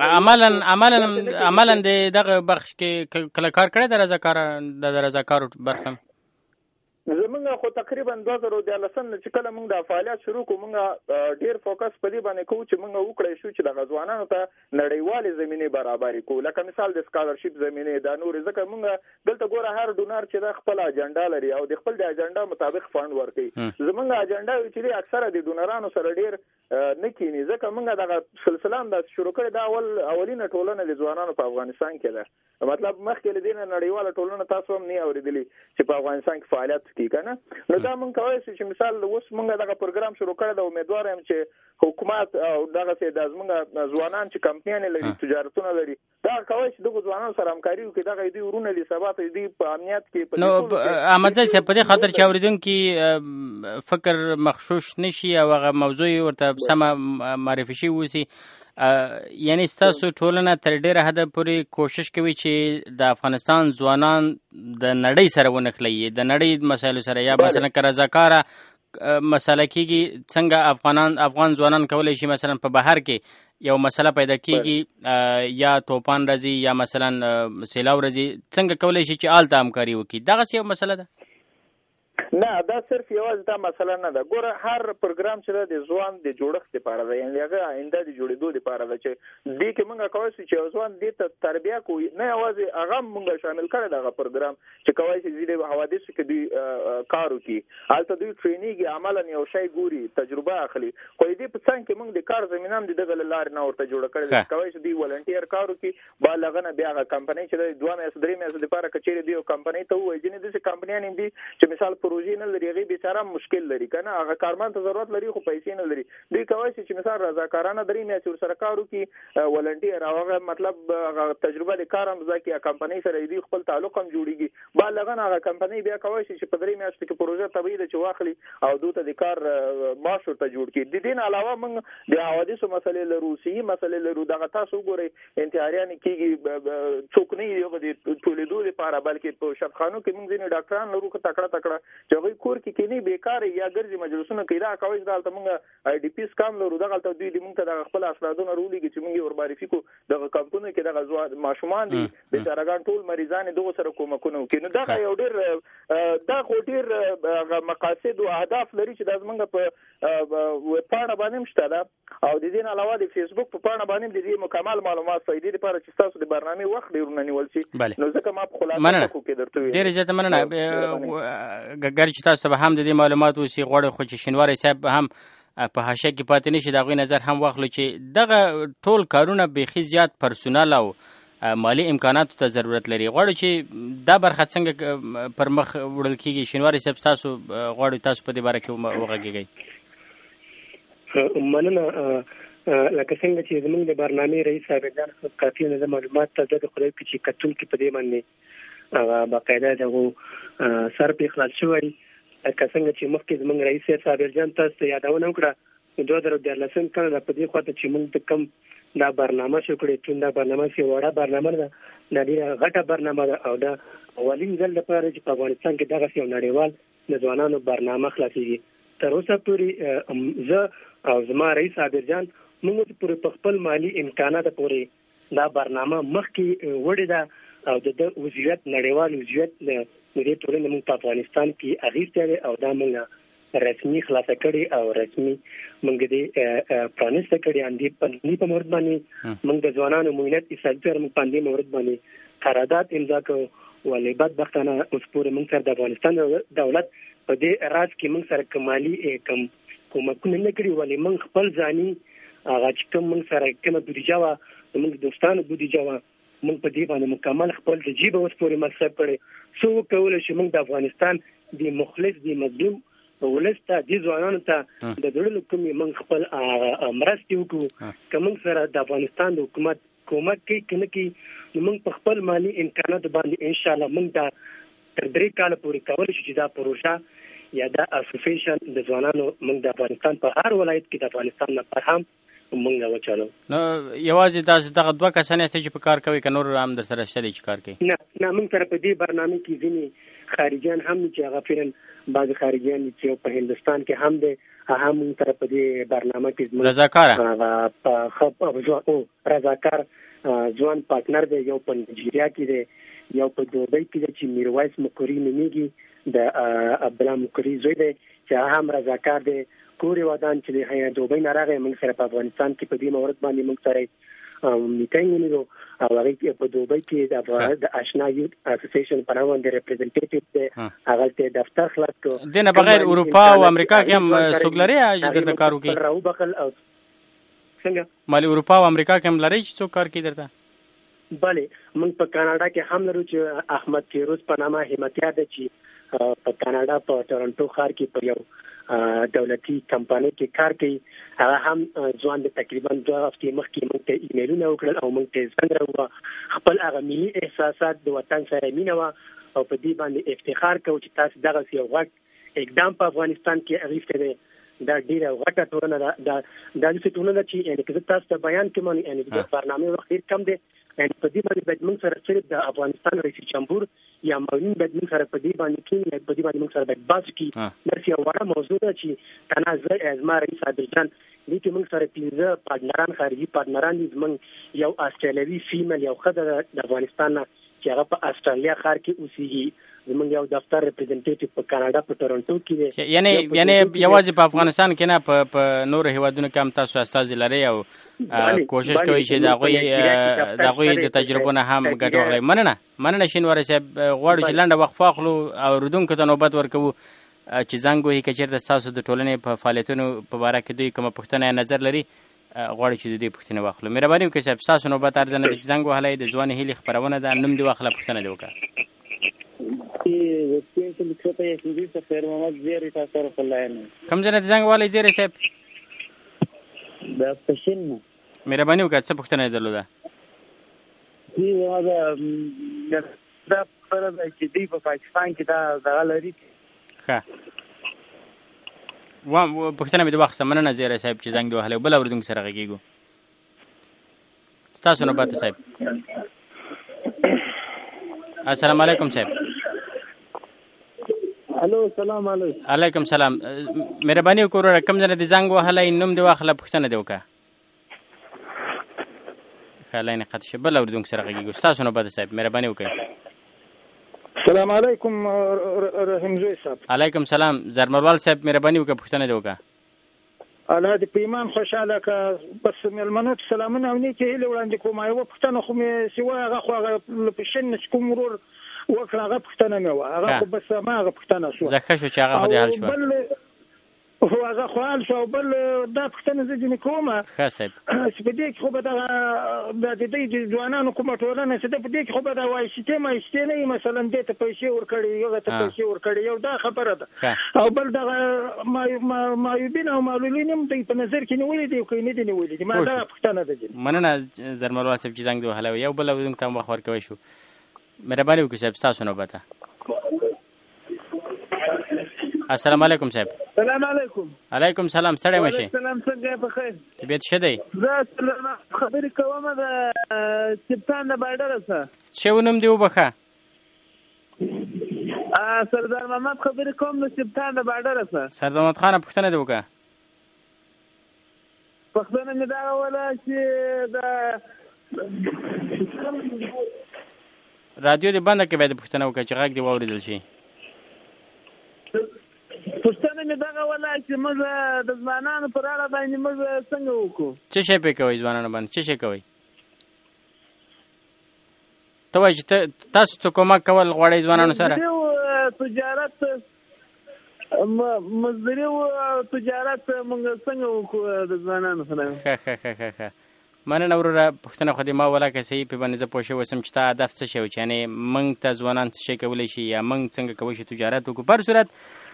وکړي. عملا د دغه بخش کې کله کار کړی د رضاکارو برخه زمونږ خو تقریبا 2013 نه چې کله موږ د فعالیت شروع کوو موږ ډیر فوکس په دې باندې کوو چې موږ وکړی شو چې د ځوانانو ته نړیوالې زمینې برابرې کوو، لکه مثال د سکالرشپ زمینې دا نور. ځکه موږ دلته ګوره هر ډونر چې د خپل اجنډا لري او د خپل د اجنډا مطابق فند ورکوي. زمونږ اجنډا چې اکثره د ډونرانو سره ډیر نه کینی، ځکه موږ دغه سلسله هم د شروع کړې دا اولینه ټولنه د ځوانانو په افغانستان کې ده. مطلب مخکې له دې نه نړیواله ټولنه تاسو هم نه اورېدلي چې په افغانستان کې فعالیت کوي کنه. نو دا مونږ کولی شو چې مثال اوس مونږ دغه پروګرام شروع کړی ده، امیدوار یم چې حکومت او دغسې د زمونږ ځوانان چې کمپنیانې لري، تجارتونه لري، دا کولی شي دغو ځوانانو سره همکاري وکړي، دغه دوی ورونه دي، سبا ته دوی په امنیت کې. نو احمدزی صاحب په دې خاطر چې اورېدونکي فکر مغشوش نشي او هغه موضوع ورته سمه معرفي شوي اوسي، یعنی ستاسو ټولنه تر ډیره حده پورې کوشش کوي چې د افغانستان ځوانان د نړۍ سره ونښلوي، د نړۍ مسایلو سره، یا مثلا که رضاکاره مسله کېږي څنګه افغان ځوانان کولی شي مثلا په بهر کې یو مسله پیدا کېږي یا توپان راځي یا مثلا سیلاو راځي، څنګه کولی شي چې هلته همکاري وکړي، دغسې یو مسله ده. نه دا صرف یوازې دا مسله نه ده. ګوره هر پروګرام چې د ځوان د جوړښت لپاره ده، یعنې هغه آینده د جوړېدو لپاره ده چې دې کې موږ کولی شو چې ځوان دې ته تربیه کوو، نه یوازې هغه موږ شامل کړی د هغه پروګرام چې کولی شي ځینې حوادثو کې دوی کار وکړي، هلته دوی ټرینیږي، عملا یو شی ګوري، تجربه اخلي. خو دې په څنګ کې موږ د کار زمینه هم د دغه له لارې نه ورته جوړه کړې ده، کولی شي دوی ولنټیر کار وکړي. بعد هغه نه بیا هغه کمپنۍ چې د 2 میاشتې 3 میاشتې لپاره که چېرې دوی یو کمپنۍ ته ووایي، ځینې داسې کمپنیان هم دي چې مثال پروژې نه لري، هغې بیچاره مشکل لري که نه، هغه کارمند ته ضرورت لري خو پیسې نه لري. دوی کولی شي چې مثال رضاکارانه 3 میاشتې ورسره کار وکړي ولنټیر، او هغه مطلب هغه تجربه د کار هم زده کړي، کمپنۍ سره دوی خپل تعلق هم جوړېږي. بعد هغه نه هغه کمپنۍ بیا کولی شي چې په 3 میاشتو کې پروژه طبیعي ده چې واخلي او دوی ته د کار معاش ورته جوړ کړي. د دې نه علاوه موږ د حوادثو مسلې لرو، صحي مسلې لرو. دغه تاسو وګورئ انتحاریان کېږي، څوک نه یو د تولیدو لپاره، بلکې په شفخانو کې موږ ځینې ډاکټران لرو تکړه چې هغوی کور کې کینی بیکاره یا ګرځي مجلسونه کوي. دا کولی شي دلته موږ آی ډي پیس کام لرو، دغلته دوی د موږ ته دغه خپل اسنادونه راولیږي چې موږ یې ورمعرفي کړو. دغه کمپنیو کې دغه ماشومان دي بیچارهګان، ټول مریضان دغو سره کومکونه وکړي. نو دغه یو ډېر دا خو ډېر مقاصد او اهداف لري چې دا زموږ په پاڼه باندې هم شته ده، او د دې نه علاوه د فیسبوک په پاڼه باندې د دې مکمل معلومات فایدې لپاره چې تاسو د برنامې وخت ډېر نیول شي. نو ځکه ما په خلاصه کې درته ویل ډېر زیاته مننه. ګر چې تاسو ته هم د دې معلومات وسی غوړ، خو چې شینواری صاحب هم په حاشیه کې پاتې نشي، د هغوی نظر هم واخلو چې دغه ټول کارونه بیخي زیات پرسونل او مالی امکاناتو ته ضرورت لري. غواړو چې دا برخه څنګه پر مخ وړل کېږي. شینواری صاحب تاسو غواړو تاسو په دې باره کې وغږیږئ. مننه. لکه څنګه چې زموږ د برنامې رئیس صاحب جان کافي نه معلومات ته د خلک چې کتونکي په دې باندې باقاعده دغه سر په خلاص شوی، لکه څنګه چې مخکې زموږ رئیس صاحب جان تاسو ته یادونه وکړه 2014 کال په دې خاطر چې موږ د کم دا برنامه شو کړې، چې دا برنامه چې وړه برنامه ده، ډېره غټه برنامه ده، او دا اولین ځل لپاره چې په افغانستان کې دغه یو نړیوال د ځوانانو برنامه خلاصېږي. تر اوسه پورې زه او زما رئیس عابر جان موږ پورې په خپل مالی امکانات پورې دا برنامه مخکې وړې ده، او د وضعیت نړیوال وضعیت د دې ټولنې موږ په افغانستان کې اغېستی دی، او دا موږ رسمي خلاصه کړي او رسمي موږ دې پرانیسته کړي. اندې په مورد باندې موږ د ځوانانو معینت ایسادي سره موږ په دې مورد باندې قرارداد امضا کړو، ولې بدبختانه اوس پورې موږ سره د افغانستان دولت په دې راز کې موږ سره کمالي کومکونه نه کړي، ولې موږ خپل ځاني هغه چې کوم موږ سره کومه بودیجه وه، موږ دوستانو بودیجه وه، موږ په دې باندې مکمل خپل د جیبه اوس پورې مصرف کړی. څه وکولی شي موږ د افغانستان د مخلص د مظلوم ولس ته د ځوانانو ته د زړه کومې موږ خپل مرستې وکړو. که موږ سره د افغانستان د حکومت کومک کوي که نه کوي، نو موږ په خپل مالي امکاناتو باندې انشاءالله موږ دا تر 3 کاله پورې کولی شو چې دا پروژه یا دا اسوسییشن د ځوانانو موږ د افغانستان په هر ولایت کې د افغانستان نه پر هم موږ وچالو. نو یوازې تاسو دغه 2 کسان یاستئ چې په کار کوي، که نور هم در سره شته چې کار کوي؟ نه موږ سره په دې برنامه کې ځینې خارجیان هم چې هغه فعلا بعض خارجیان چې په هندستان کې هم دي، هغه موږ سره په دې برنامه کې رضاکار ځوان پارتنر دی. یو په نایجیریا کې دی، یو په دوبۍ کې دی چې میرویس مکوري نومیږي، د عبدالله مکوري زوی دی چې هغه هم رضاکار دی. کوري ودان چې د دوبۍ نه راغی، موږ سره په افغانستان کې په دې مورد باندې موږ سره میټینګ ونیو، او هغه په دوبۍ کې د آشنا یوت اسوسییشن په نامه باندې ریپرزنټیټیو دی، هغه ته دفتر خلاص کړ. دنه بغیر اروپا او امریکا کې هم څوک لري چې درته کار وکړي؟ راو بخل او څنګه مالي اروپا او امریکا کې هم لري چې څوک کار کوي درته؟ بله، موږ په کاناډا کې هم لرو چې احمد فیروز په نامه همتیار دی چې په کاناډا په ټورنټو ښار کې په یو دولتي کمپنۍ کې کار کوي. هغه هم ځوان د تقریبا 2 هفتې مخکې موږ ته ایمیلونه وکړل او موږ ته زنګ راووه، خپل هغه ملي احساسات د وطن سره مینه وه، او په دې باندې افتخار کوو چې تاسو دغسې یو غټ اقدام په افغانستان کې اغېستی دی. دا ډېره غټه ټولنه ده، دا داسې ټولنه ده چې یعنې که زه تاسو ته بیان کړم، یعنې د برنامې وخت ډېر کم دی، یعنې په دې باندې باید موږ سره صرف د افغانستان رئیس جمهور یا معاونین باید موږ سره په دې باندې کښېني، په دې باندې موږ سره باید بحث وکړي. داسې یو وړه موضوع ده چې تنها زه زما رئیس عابر جان دې کې موږ سره 15 پارتنران خارجي پارتنران دي. زموږ یو استرالیوي فیمیل یو ښځه د افغانستان نه چې هغه په استرالیا ښار کې اوسېږي. زمونږ یو دفتر ریپرزنټیټیو په کاناډا په ټورنټو کې دی. یعنی یوازې په افغانستان کې نه، په نورو هیوادونو کې هم تاسو استازي لرئ او کوشش کوئ چې د هغوی د تجربو نه هم ګټه واخلئ. مننه شینواری صاحب. غواړو چې لنډه وقفه واخلو او اورېدونکو ته نوبت ورکوو چې زنګ وهي که چېرته ستاسو د ټولنې په فعالیتونو په باره کې دوی کومه پوښتنه یا نظر لري، غواړي چې د دې پوښتنې واخلو. مهرباني وکړئ صاحب، ستاسو نوبت ارزه نه ده چې زنګ وهلی. د ځوانې هیلې خپرونه ده، نوم دې واخله، پوښتنه دې وکړه. کوم ځای نه دې زنګ وهلی زیری صاحب؟ د پښین نه. مهرباني وکړه، څه پوښتنه یې درلوده؟ دا خبره ده چې دوی په پاکستان کې دا دغه لري. ښه، پوښتنه مې د واخیسته. مننه زیری صاحب چې زنګ دې وهلی. بل اورېدونکي سره غږېږو. ستاسو نوبت دی صاحب. السلام علیکم صاحب. الو، سلام علیکم. علیکم سلام. مهرباني وکړه وروره، کوم ځای نه دې زنګ وهلی، نوم دې واخله، پوښتنه دې وکړه. ښه، لاین یې قطع شو. بل اورېدونکي سره غږېږو. ستاسو نوبت دی صاحب، مهرباني وکړئ. السلام علیکم رحیم زوی صاحب. علیکم سلام. زرمروال صاحب، مهرباني وکړه، پوښتنه دې وکړه. الله دې په ایمان خوشحاله که. بس مېلمنو ته سلامونه او نیکې هیلې وړاندې کوم. یوه پوښتنه خو مې سوه، هغه خو هغه له پښین نه چې کوم ورور وکړه هغه پوښتنه مې وه، هغه خو بس هماغه پښتنه شوه. زه ښه شو چې هغه خو دې حل شوه. خو هغه خو حل شو. او بل دا پوښتنه زه ځینې کوم ښه صاحب چې په دې کې خو به دغه د دې د ځوانانو کومه ټولنه چې ده په دې کې خو به د وایسیتې مایسیتې نه وي، مثلا دې ته پیسې ورکړي، هغه ته پیسې ورکړي، یو دا خبره ده. او بل دغه معیوبین او معلولین هم دوی په نظر کې نیولي دي او که یې نه دي نیولي دي. ما دا پوښتنه ده. مننه زرمروال صاحب چې زنګ دې وهلی. یو بل اورېدونکي ته هم وخت ورکوی شو. مهرباني وکړئ صاحب، ستاسو نوبت ده. السلام علیکم صاحب. سلام علیکم. علیکم سلام. ستړی مه شئ. سلام، څنګه یې؟ بخیر. طبیعت ښه دی؟ زه خبرې کوم د سپتان د بایډره څخه. څه و نوم دې وبخښه؟ سردار محمد خبرې کوم د سپتان د بایډره څخه. سردار محمد خانه، پوښتنه دې وکړه. پوښتنه مې دا وله چې د رادیو دې بنده کړه، باید پوښتنه وکړه چې غږ دې واورېدل شي. پوښتنه مې دغه وله چې موږ د ځوانانو پر اړه باندې موږ څنګه وکړو. څه شی پرې کوئ ځوانانو باندې؟ څه شی کوئ؟ ته وایي چې تاسو څه کومک کول غواړئ ځوانانو سره؟ تجارت، مزدوري او تجارت موږ څنګه وکړو د ځوانانو سره. ښه. مننه وروره. پوښتنه خو دې ما وله که صحیح پې باندې زه پوه شوی اوسم چې تا هدف څه شی و، چې یعنې موږ ته ځوانان څه شی کولی شي یا موږ څنګه کولی شو تجارت وکړو. په هر صورت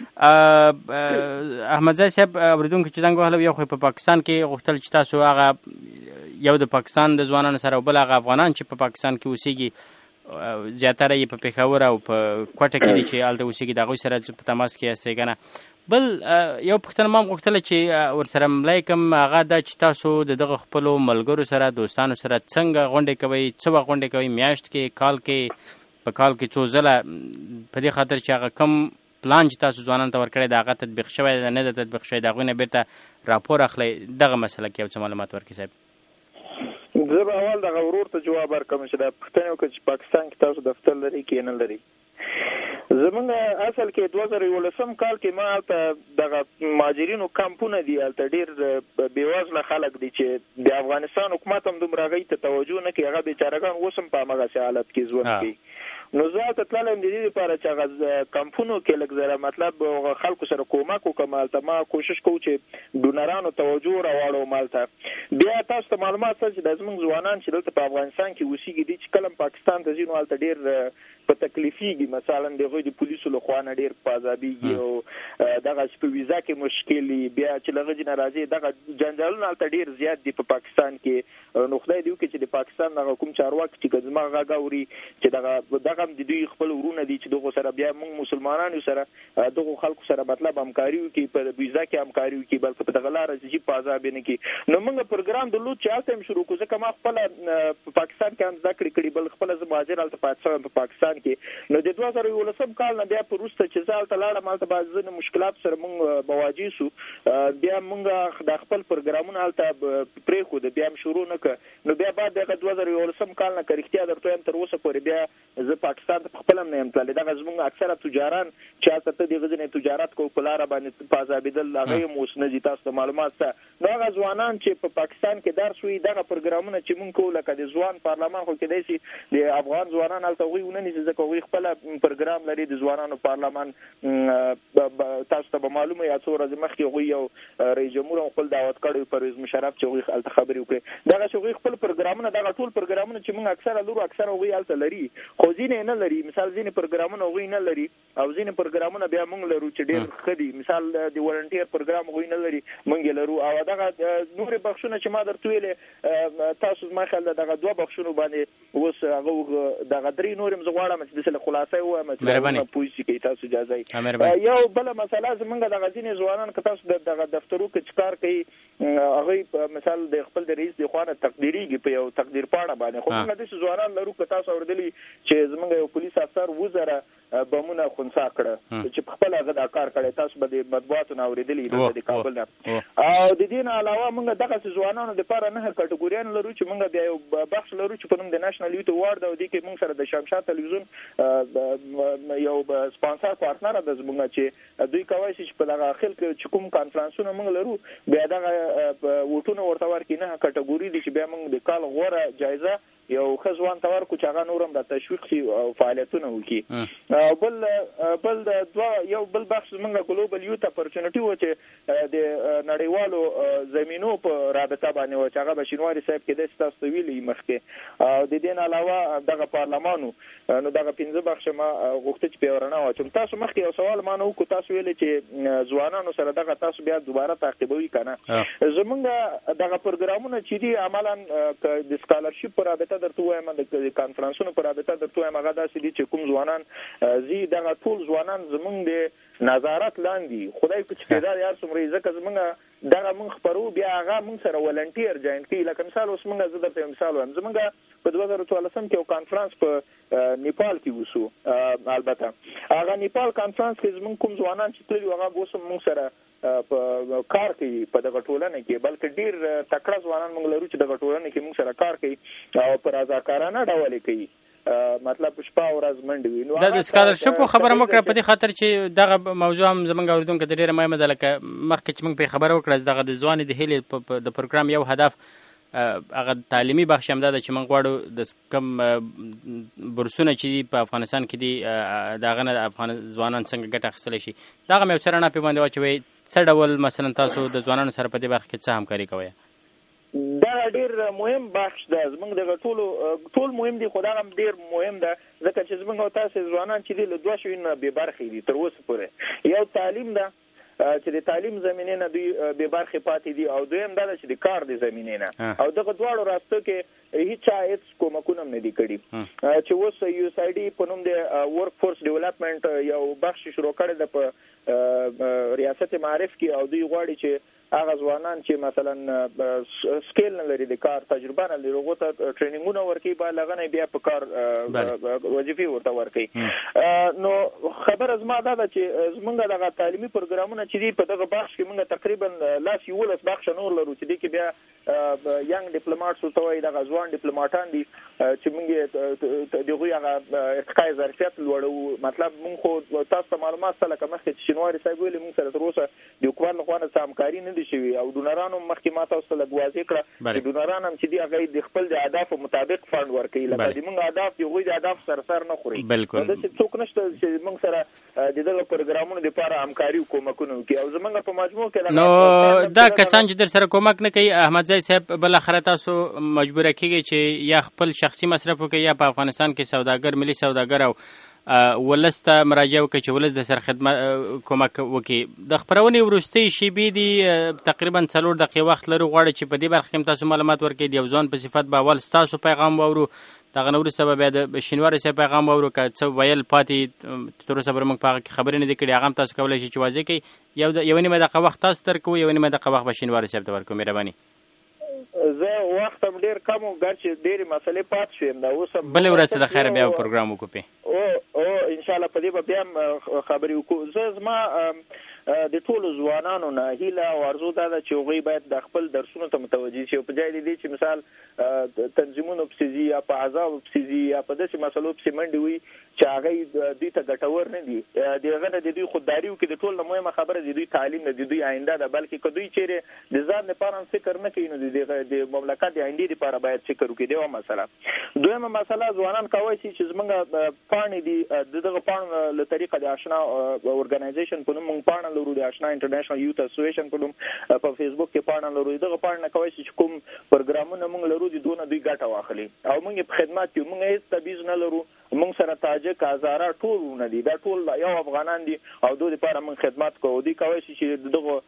احمدزی صاحب اورېدونکي چې زنګ وهلی، یو خو په پاکستان کې غوښتل چې تاسو هغه یو د پاکستان د ځوانانو سره او بل هغه افغانان چې په پاکستان کې اوسېږي، زیاتره یې په پېښور او په کوټه کې دي چې هلته اوسېږي، د هغوی سره په تماس کې یاستئ که نه. بل یو پوښتنه ما هم غوښتله چې ورسره ملی کړم، هغه دا چې تاسو د دغه خپلو ملګرو سره، دوستانو سره څنګه غونډې کوئ، څه وخت غونډې کوئ، میاشت کې، کال کې، په کال کې څو ځله، په دې خاطر چې هغه کم پلان چې تاسو ځوانانو ته ورکړی د هغه تطبیق شوی دی نه ده تطبیق شوی، د هغوی نه بیرته راپور اخلئ. دغه مسله کې یو څه معلومات ورکړئ صاحب. زه به اول دغه ورور ته جواب ورکړم چې دا پوښتنه وکړه چې پاکستان کې تاسو دفتر لرئ که نه لرئ. زمونږ اصل کې 2011 کال کې ما هلته دغه مهاجرینو کمپونه دي، هلته ډېر بېوزله خلک دي چې د افغانستان حکومت هم دومره هغوی ته توجه نه کوي، هغه بېچارهګان اوس هم په همغسې حالت کې ژوند کوي. نو زه هلته تللی یم د دې لپاره چې هغه کمپونو کې لږ ذره مطلب خلکو سره کومک وکړم. هلته ما کوشش کوو چې ډونرانو توجه راواړوم هلته. بیا تاسو ته معلومات شته چې دا زموږ ځوانان چې دلته په افغانستان کې اوسېږي دي چې کله پاکستان ته ځي نو هلته ډېر په تکلیفېږي، مثلا د هغوی د پولیسو له خوا نه ډېر په عذابېږي او دغسې په ویزا کې مشکل وي. بیا چې له هغه نه راځي دغه جنجالونه هلته ډېر زیات دي په پاکستان کې. نو خدای دې وکړي چې د پاکستان دغه کوم چارواکي چې که زما غږ اوري چې دغه دغه د دوی خپل ورونه دي چې دغه سره بیا موږ مسلمانانو سره دغه خلکو سره مطلب همکاري وکړي په ویزا کې همکاري وکړي بلکې په دغه لار چې په عذاب نه کې نو موږ پروګرام د لوت چاته هم شروع کوو ځکه ما خپل په پاکستان کې هم ذکر کړی بل خپل مهاجر الته په پاکستان کې نو د 2019 کال نه بیا په روسته چې ځال تلاړه مالته بعض مشکلات سره موږ مواجه سو بیا موږ د خپل پروګرامونه الته پرې خو د بیا شروع نه ک نو بیا بعد د 2019 کال نه کریختیا درته هم تر اوسه پورې بیا زه پاکستان ته خپل نه يم تللی دا زموږ اکثره تجاران چې تاسو د غزنه تجارت کو په لار باندې پازابیدل هغه موسنه تاسو معلومات ته دا ځوانان چې په پاکستان کې درس وی دغه پروګرامونه چې مونږ کوله کده ځوان پارلمان خو کې دی د افغان ځوانان الته وی ونني چې ځکه وی خپل پروګرام لري د ځوانانو پارلمان تاسو ته معلومه یا څو ورځې مخکې وی یو رئیس جمهور خپل دعوت کړی پرویز مشرف چې وی الته خبرې وکړي دغه چې وی خپل پروګرامونه دغه ټول پروګرامونه چې مونږ اکثره لرو اکثره وی الته لري خو ځینې نه لري مثال ځینې پروګرامونه وی نه لري او ځینې پروګرامونه بیا مونږ لرو چې ډېر خدي مثال د ولنټیر پروګرام وی نه لري مونږ لرو او دغه نور بخښونه چې ما درته ویلې تاسو ما خل دغه دوه بخښونه باندې اوس هغه دغه درې نورم زغواړم چې د خلاصې وایم چې پوښتنه کوي تاسو اجازه یو بل مسله زمونږ د غزینې ځوانان که تاسو دغه دفترو کې کار کوي هغه مثال د خپل د رئیس د خوانه تقدیریږي په یو تقدیر پاڼه باندې خو موږ د ځوانان لرو که تاسو اوردلی چې زمونږ یو پولیس افسر وزره بمونه خنثا کړه چې خپل هغه د کار کړي تاسو به د مطبوعاتو اوریدلی د کابل نه او د دې نه علاوه موږ دغه ځوانانو لپاره نه کټګوریان لرو چې موږ بیا یو بخش لرو چې په نوم د نېشنل یوت اوارد او د کې موږ سره د شمشاد تلویزیون یو سپانسر پارتنر د زموږ چې دوی کوي چې په دغه خلک چې کوم کانفرنسونه موږ لرو بیا دغه وټونه ورته ورکې نه کټګوري دي چې بیا موږ د کال غوړه جایزه یو خزوان تور کو چې هغه نورم د تشویق شي او فعالیتونه وکړي بل یو بل بحث موږ ګلوبل یوت اپورچونټی و چې د نړیوالو زمینو په رابطه باندې و چې هغه بشینواری صاحب کې د تاسو ویلي مخکې او د دې علاوه دغه پارلمانو نو دغه 15 بخش ما غوښتل چې پیورنه واچم تاسو مخکې یو سوال ما نو کو تاسو ویل چې ځوانانو سره دغه تاسو بیا دوباره تعقیبوي کنه زمونږ دغه پروګرامونه چې دي عملاً د سکالرشپ پر رابطه درته وایم د کانفرنسونو پر رابطه درته وایم هغه داسې دي چې کوم ځوانان زی دغه ټول ځوانان زمونږ د نظارت لاندې خدای کو چې پیدا یار څومره ځکه زمونږ دغه مونږ خبرو بیا هغه مونږ سره ولنټیر جوائن کی لکه مثال اوس مونږ زه درته مثال وایم زمونږ په 2014 کې یو کانفرنس په نیپال کې وسو البته هغه نیپال کانفرنس کې زمونږ کوم ځوانان چې تللی هغه اوس مونږ سره په کار کوي په دغه ټولنه کې بلکې ډیر تکړه ځوانان موږ لرو چې دغه ټولنه کې موږ سره کار کوي او پر رضاکارانه ډول کوي مطلب شپه او ورځ منډه وي نو د سکالرشپ خبره مکړه په دې خاطر چې دغه موضوع هم زمونږ اوریدونکو ته ډیره مهمه ده لکه مخکې چې موږ په خبره وکړه دغه د ځوان د هیلې د پروګرام یو هدف هغه تعلیمي بخش هم ده چې موږ غواړو د کم برسونه چې په افغانستان کې دي دغه نه افغان ځوانان څنګه ګټه اخیستلی شي دغه مې څرنه په باندې واچوي څه ډول مثلا تاسو د ځوانانو سره په دې برخه کې څه همکاري کوئ دا ډیر مهم بخش ده زمونږ دغه ټول مهم دي خو دا هم ډیر مهم ده ځکه چې زمونږ تاسو ځوانان چې دي له دوه شوي نه بې برخې دي تر اوسه پورې یو تعلیم ده چې د تعلیم زمینه نه دوی به برخه پاتې دي او دویم دا چې د کار د زمینه نه او دغه دواړو راستو کې هیڅ هیڅ کومکونه نه دي کړی چې اوس یو اس آی ډي په نوم د ورک فورس ډیولپمنٹ یو بخش شروع کړی د په ریاست معارف کې او دوی غواړي چې هغه ځوانان چې مثلا سکیل نه لري د کار تجربه نه لري هغه ته ټریننګونه ورکړي با لغنه بیا په کار وظیفه ورته ورکړي نو خبر از ما دا چې زمونږ دغه تعلیمي پروګرامونه چې دی په دغه بخش کې موږ تقریبا لاس یو لس بخش نور لرو چې دی کې بیا ینګ ډیپلوماټس ته وایي دغه ځوان ډیپلوماټان دي چې موږ دغه هغه ارتقای ظرفیت لوړو مطلب موږ خو تاسو معلومات سره کومه چې شینواری صاحب ویلي موږ سره تر اوسه د حکومت لخوا نه همکاري نه شوی او ډونرانو مخکې ما تاسو ته لګوازي کړه چې ډونران هم چې دی هغه د خپل د اهداف مطابق فند ورکړي لکه د موږ اهداف یو غوي د اهداف سر نه خوري بالکل دا چې څوک نشته چې موږ سره د دغه پروګرامونو لپاره همکاري کومکونه کوي او زمونږ په مجموع کې نو دا کسان چې در سره کومک نه کوي احمد زای صاحب بل اخره تاسو مجبور کیږي چې یا خپل شخصي مصرف وکړي یا په افغانستان کې سوداګر ملي سوداګر او ولس ته مراجعه وکړي چې ولس د سر خدمت کومک وکړي. د خپرونې وروستۍ شیبې دي تقریبا 4 دقیقې وخت لرو، غواړي چې په دې برخه کې تاسو معلومات ورکړئ. د یو ځوان په صفت به اول ستاسو پیغام واورو، دغه نه وروسته به بیا د شینواري صاحب پیغام واورو. که څه ویل پاتې تر اوسه به موږ په هغه کې خبرې نه دي کړې، هغه هم تاسو کولی شئ چې واضح کړئ. یو نیمه دقیقه وخت تاسو ته درکوو، یو نیمه دقیقه وخت به شینواري صاحب ته ورکوو. مهرباني. زه وخت هم ډېر کم و، ګرچې ډېرې مسلې پاتې شوې یم. دا اوس هم بلې ورځ ته د خیره بیا پروګرام وکړو پې انشاءالله په دې به بیا هم خبرې وکړو. زه زما د ټولو ځوانانو نه هیله او ارزو دا ده چې هغوی باید د خپل درسونو ته متوجه شي، او په ځای د دې چې مثال تنظیمونو پسې ځي یا په عذابو پسې ځي یا په داسې مسلو پسې منډې وي چې هغوی دوی ته ګټور نه دي. د هغه نه د دوی خودداري وکړي. د ټول نه مهمه خبره د دوی تعلیم نه، د دوی آینده ده. بلکې که دوی چیرې د ځان لپاره هم فکر نه کوي نو د مملکت د آیندې لپاره باید فکر وکړي. دا یوه مسله. دویمه مسله، ځوانان کولی شي چې زموږ پاڼې دي د دغه پاڼو له طریقه د اشنا اورګنایزیشن په نوم موږ پاڼه لرو، د اشنا انټرنیشنل یوث اسوسییشن په نوم په فیسبوک کې پاڼه لرو. دغه پاڼه نه کولی شي چې کوم پروګرامونه موږ لرو د دونه دوی ګټه واخلي او موږ یې په خدمت کې موږ هېڅ تبعیض نه لرو. موږ سره تاجک، هزاره ټول ونه دي، دا ټول یو افغانان دي او دوی لپاره موږ خدمت کوو. دوی کولی شي چې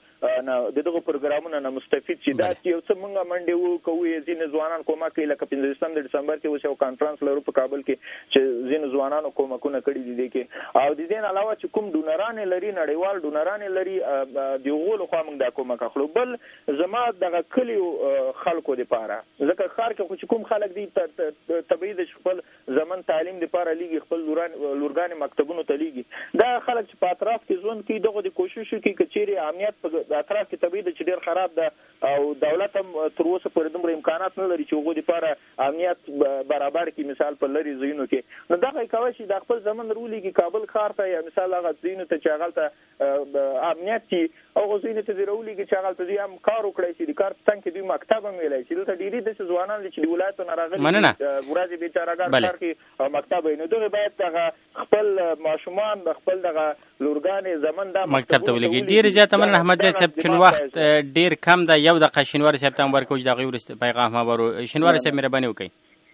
د دغه پروګرامونو نه مستفید شي. دا چې یو څه موږ منډې وکوو، ځینې ځوانان کومک کوي. لکه 15 د ډسمبر کې اوس یو کانفرنس لرو په کابل کې چې ځینې ځوانانو کومکونه کړي دي دې کې. او د دې نه علاوه چې کوم ډونران لري، نړیوال ډونران لري، د هغو لخوا موږ دا کومک اخلو. بل زما دغه کلیو خلکو دپاره، ځکه ښار کې خو چې کوم خلک دي طبیعي ده چې خپل زمن تعلیم دپاره لیږي، خپل لورګانې مکتبونو ته لیږي. دا خلک چې په اطراف کې ژوند کوي دغه د کوشش وکړي که چیرې امنیت په اطراف کې طبیعي ده چې ډېر خراب ده او دولت هم تر اوسه پورې دومره امکانات نه لري چې هغوی دپاره امنیت برابر کړي. مثال په لرې ځایونو کې نو دغه یې کولی شي د خپل زمن رولیږي کابل ښار ته، یا مثال هغه ځایونو ته چې هغلته امنیت چې هغو ځایونو ته دې راولیږي چې هغلته دوی هم کار وکړی شي. د کار په څنګ کې دوی مکتب هم ویلی شي. دلته ډېرې داسې ځوانان دي چې د ولایتو نه راغلي ورځې بېچارهګان کار کوي او مکتب وي. نو دغې باید دغه خپل ماشومان د خپل دغه لورګانې زمن دا مکتب ته ولېږي. ډېرې زیاته مننه احمد جان صاحب، چون وخت ډېر کم ده. یو دقیقه شینواري صاحب ته هم ورکوو چې د هغوی وروسته پیغام هم ورو. شینواري صاحب مهرباني وکړئ.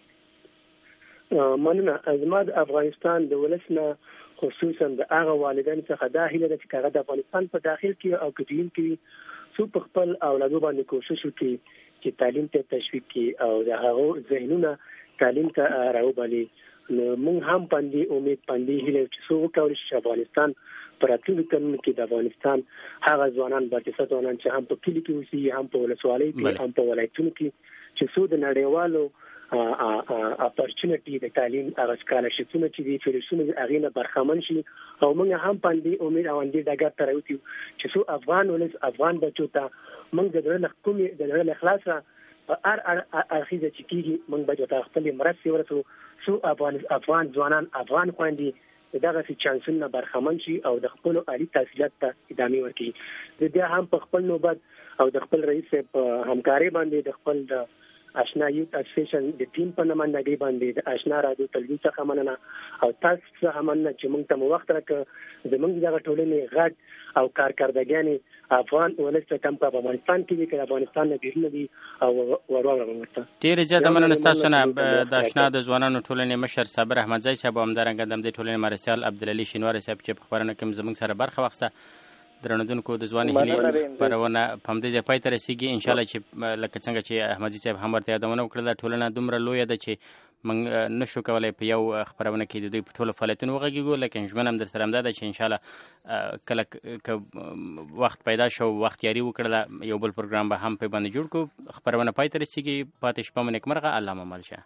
مننه. زما د افغانستان د ولس نه خصوصا د هغه والدینو څخه دا هیله ده چې هغه د افغانستان په داخل کې او کډین کې څو په خپل اولادو باندې کوشش وکړي چې تعلیم ته تشویق کړي او د هغو ذهنونه تعلیم ته راوبالي. نو موږ هم باندې امید باندې هیله چې څو وکړو چې افغانستان پر راتلونکي کلونو کې د افغانستان هغه ځوانان باسواده ځوانان چې هم په کلي کې اوسي، هم په ولسوالۍ کې، هم په ولایتونو کې، چې څو د نړیوالو اپورچونټي د تعلیم هغه سکالرشپونه چې دي فیلسونه هغې نه برخمن شي. او موږ هم باندې امید او اندې ډګر ته راوتیو چې څو افغان ولس افغان بچو ته موږ د زړه له کومې د زړه له اخلاصه په هر اړخیزه چې کېږي موږ باید ورته خپلې مرستې ورسوو څو افغان ځوانان افغان خویندې دغسې چانسونه برخمن شي او د خپلو عالي تحصیلات ته ادامې ورکړي. د بیا هم په خپل نوبت او د خپل رئیس په همکارۍ باندې د خپل د اشنا یوث اسوسییشن د ټیم په نمائندګۍ باندې د اشنا رادیو تلویزیون څخه مننه او تاسو څخه مننه چې موږ ته مو وخت راکړ. زموږ دغه ټولنې غږ او کارکردګیانې افغان ولس ته کم په افغانستان کې دي که افغانستان نه بیرون دي او ورواړه ورته. ډېرې زیاته مننه ستاسو نه د اشنا د ځوانانو ټولنې مشر صابر احمدزی صاحب او همدارنګه د همدې ټولنې مرستیال عبدالعلي شینواري صاحب چې په خپرونه کې زموږ سره برخه واخیسته. درنودونکو د ځواني هیلې خپرونه په همدې ځای پای ته رسېږي. انشاءالله چې لکه څنګه چې احمدزي صاحب هم ورته یادونه وکړله، ټولنه دومره لویه ده چې موږ نشو کولی په یو خپرونه کې د دوی په ټولو فعالیتونو وغږېږو. لیکن ژمنه هم در سره همدا ده چې انشاءالله کله که وخت پیدا شو، وخت یاري وکړله، یو بل پروګرام به هم په باندې جوړ کړو. خپرونه پای ته رسېږي. پاتې شپه مو نیکمرغه. الله مو مل شه.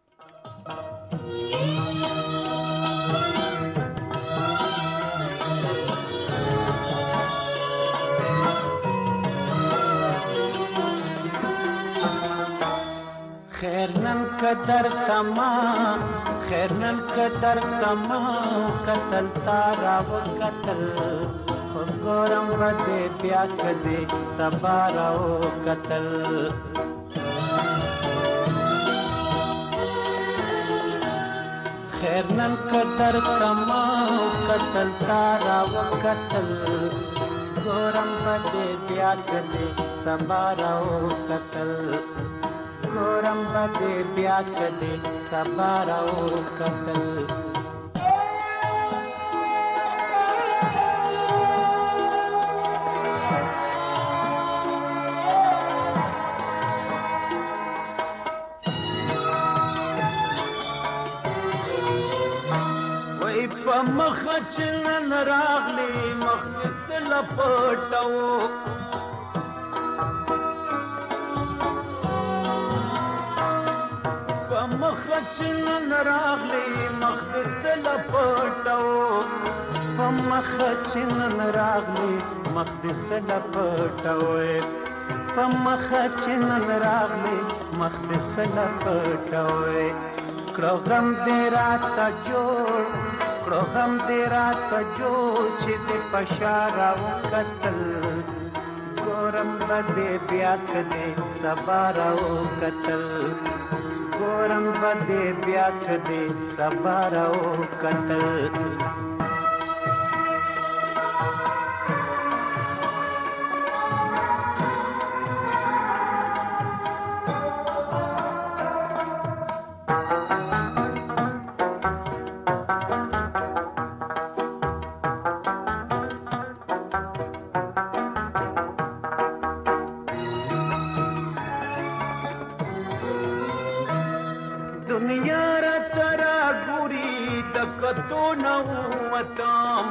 خیر نن قدر کما، خیر نن قدر کما، قتل تارا و قتل خود گورم ودے بیا کدے سبارا و قتل. خیر نن قدر کما، قتل تارا و قتل گورم ودے بیا کدے سبارا و قتل. گورم بدے بیا کدے سبارا و قتل. په مخ چې نن راغلی مخ دې څه لپټو په مخ چې نن راغلی مخ دې څه لپټو په مخ چې نن راغلی مخ دې څه لپټو په مخ چې نن راغلی مخ دې څه لپټو کړو غم دې راته جوړ کړو غم دې راته جوړ چې دې پشاره وکتل ګورم به دې بیا کدې سبا راوکتل ګورم به دې بیا کدې سبا راوکتل دنیا را ترا ګوري د کتو نو وتم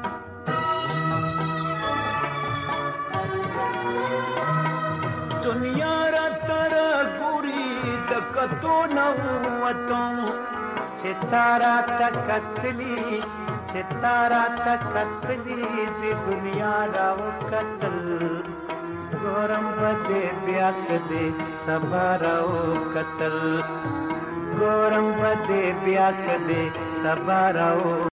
دنیا را ترا ګوري د کتو نو وتم چې تارا تکتلی چې تارا تکتلی د دنیا را وکتل ګورم بده بیا کده سبا را وکتل ګورم بده بیا کده سبا راو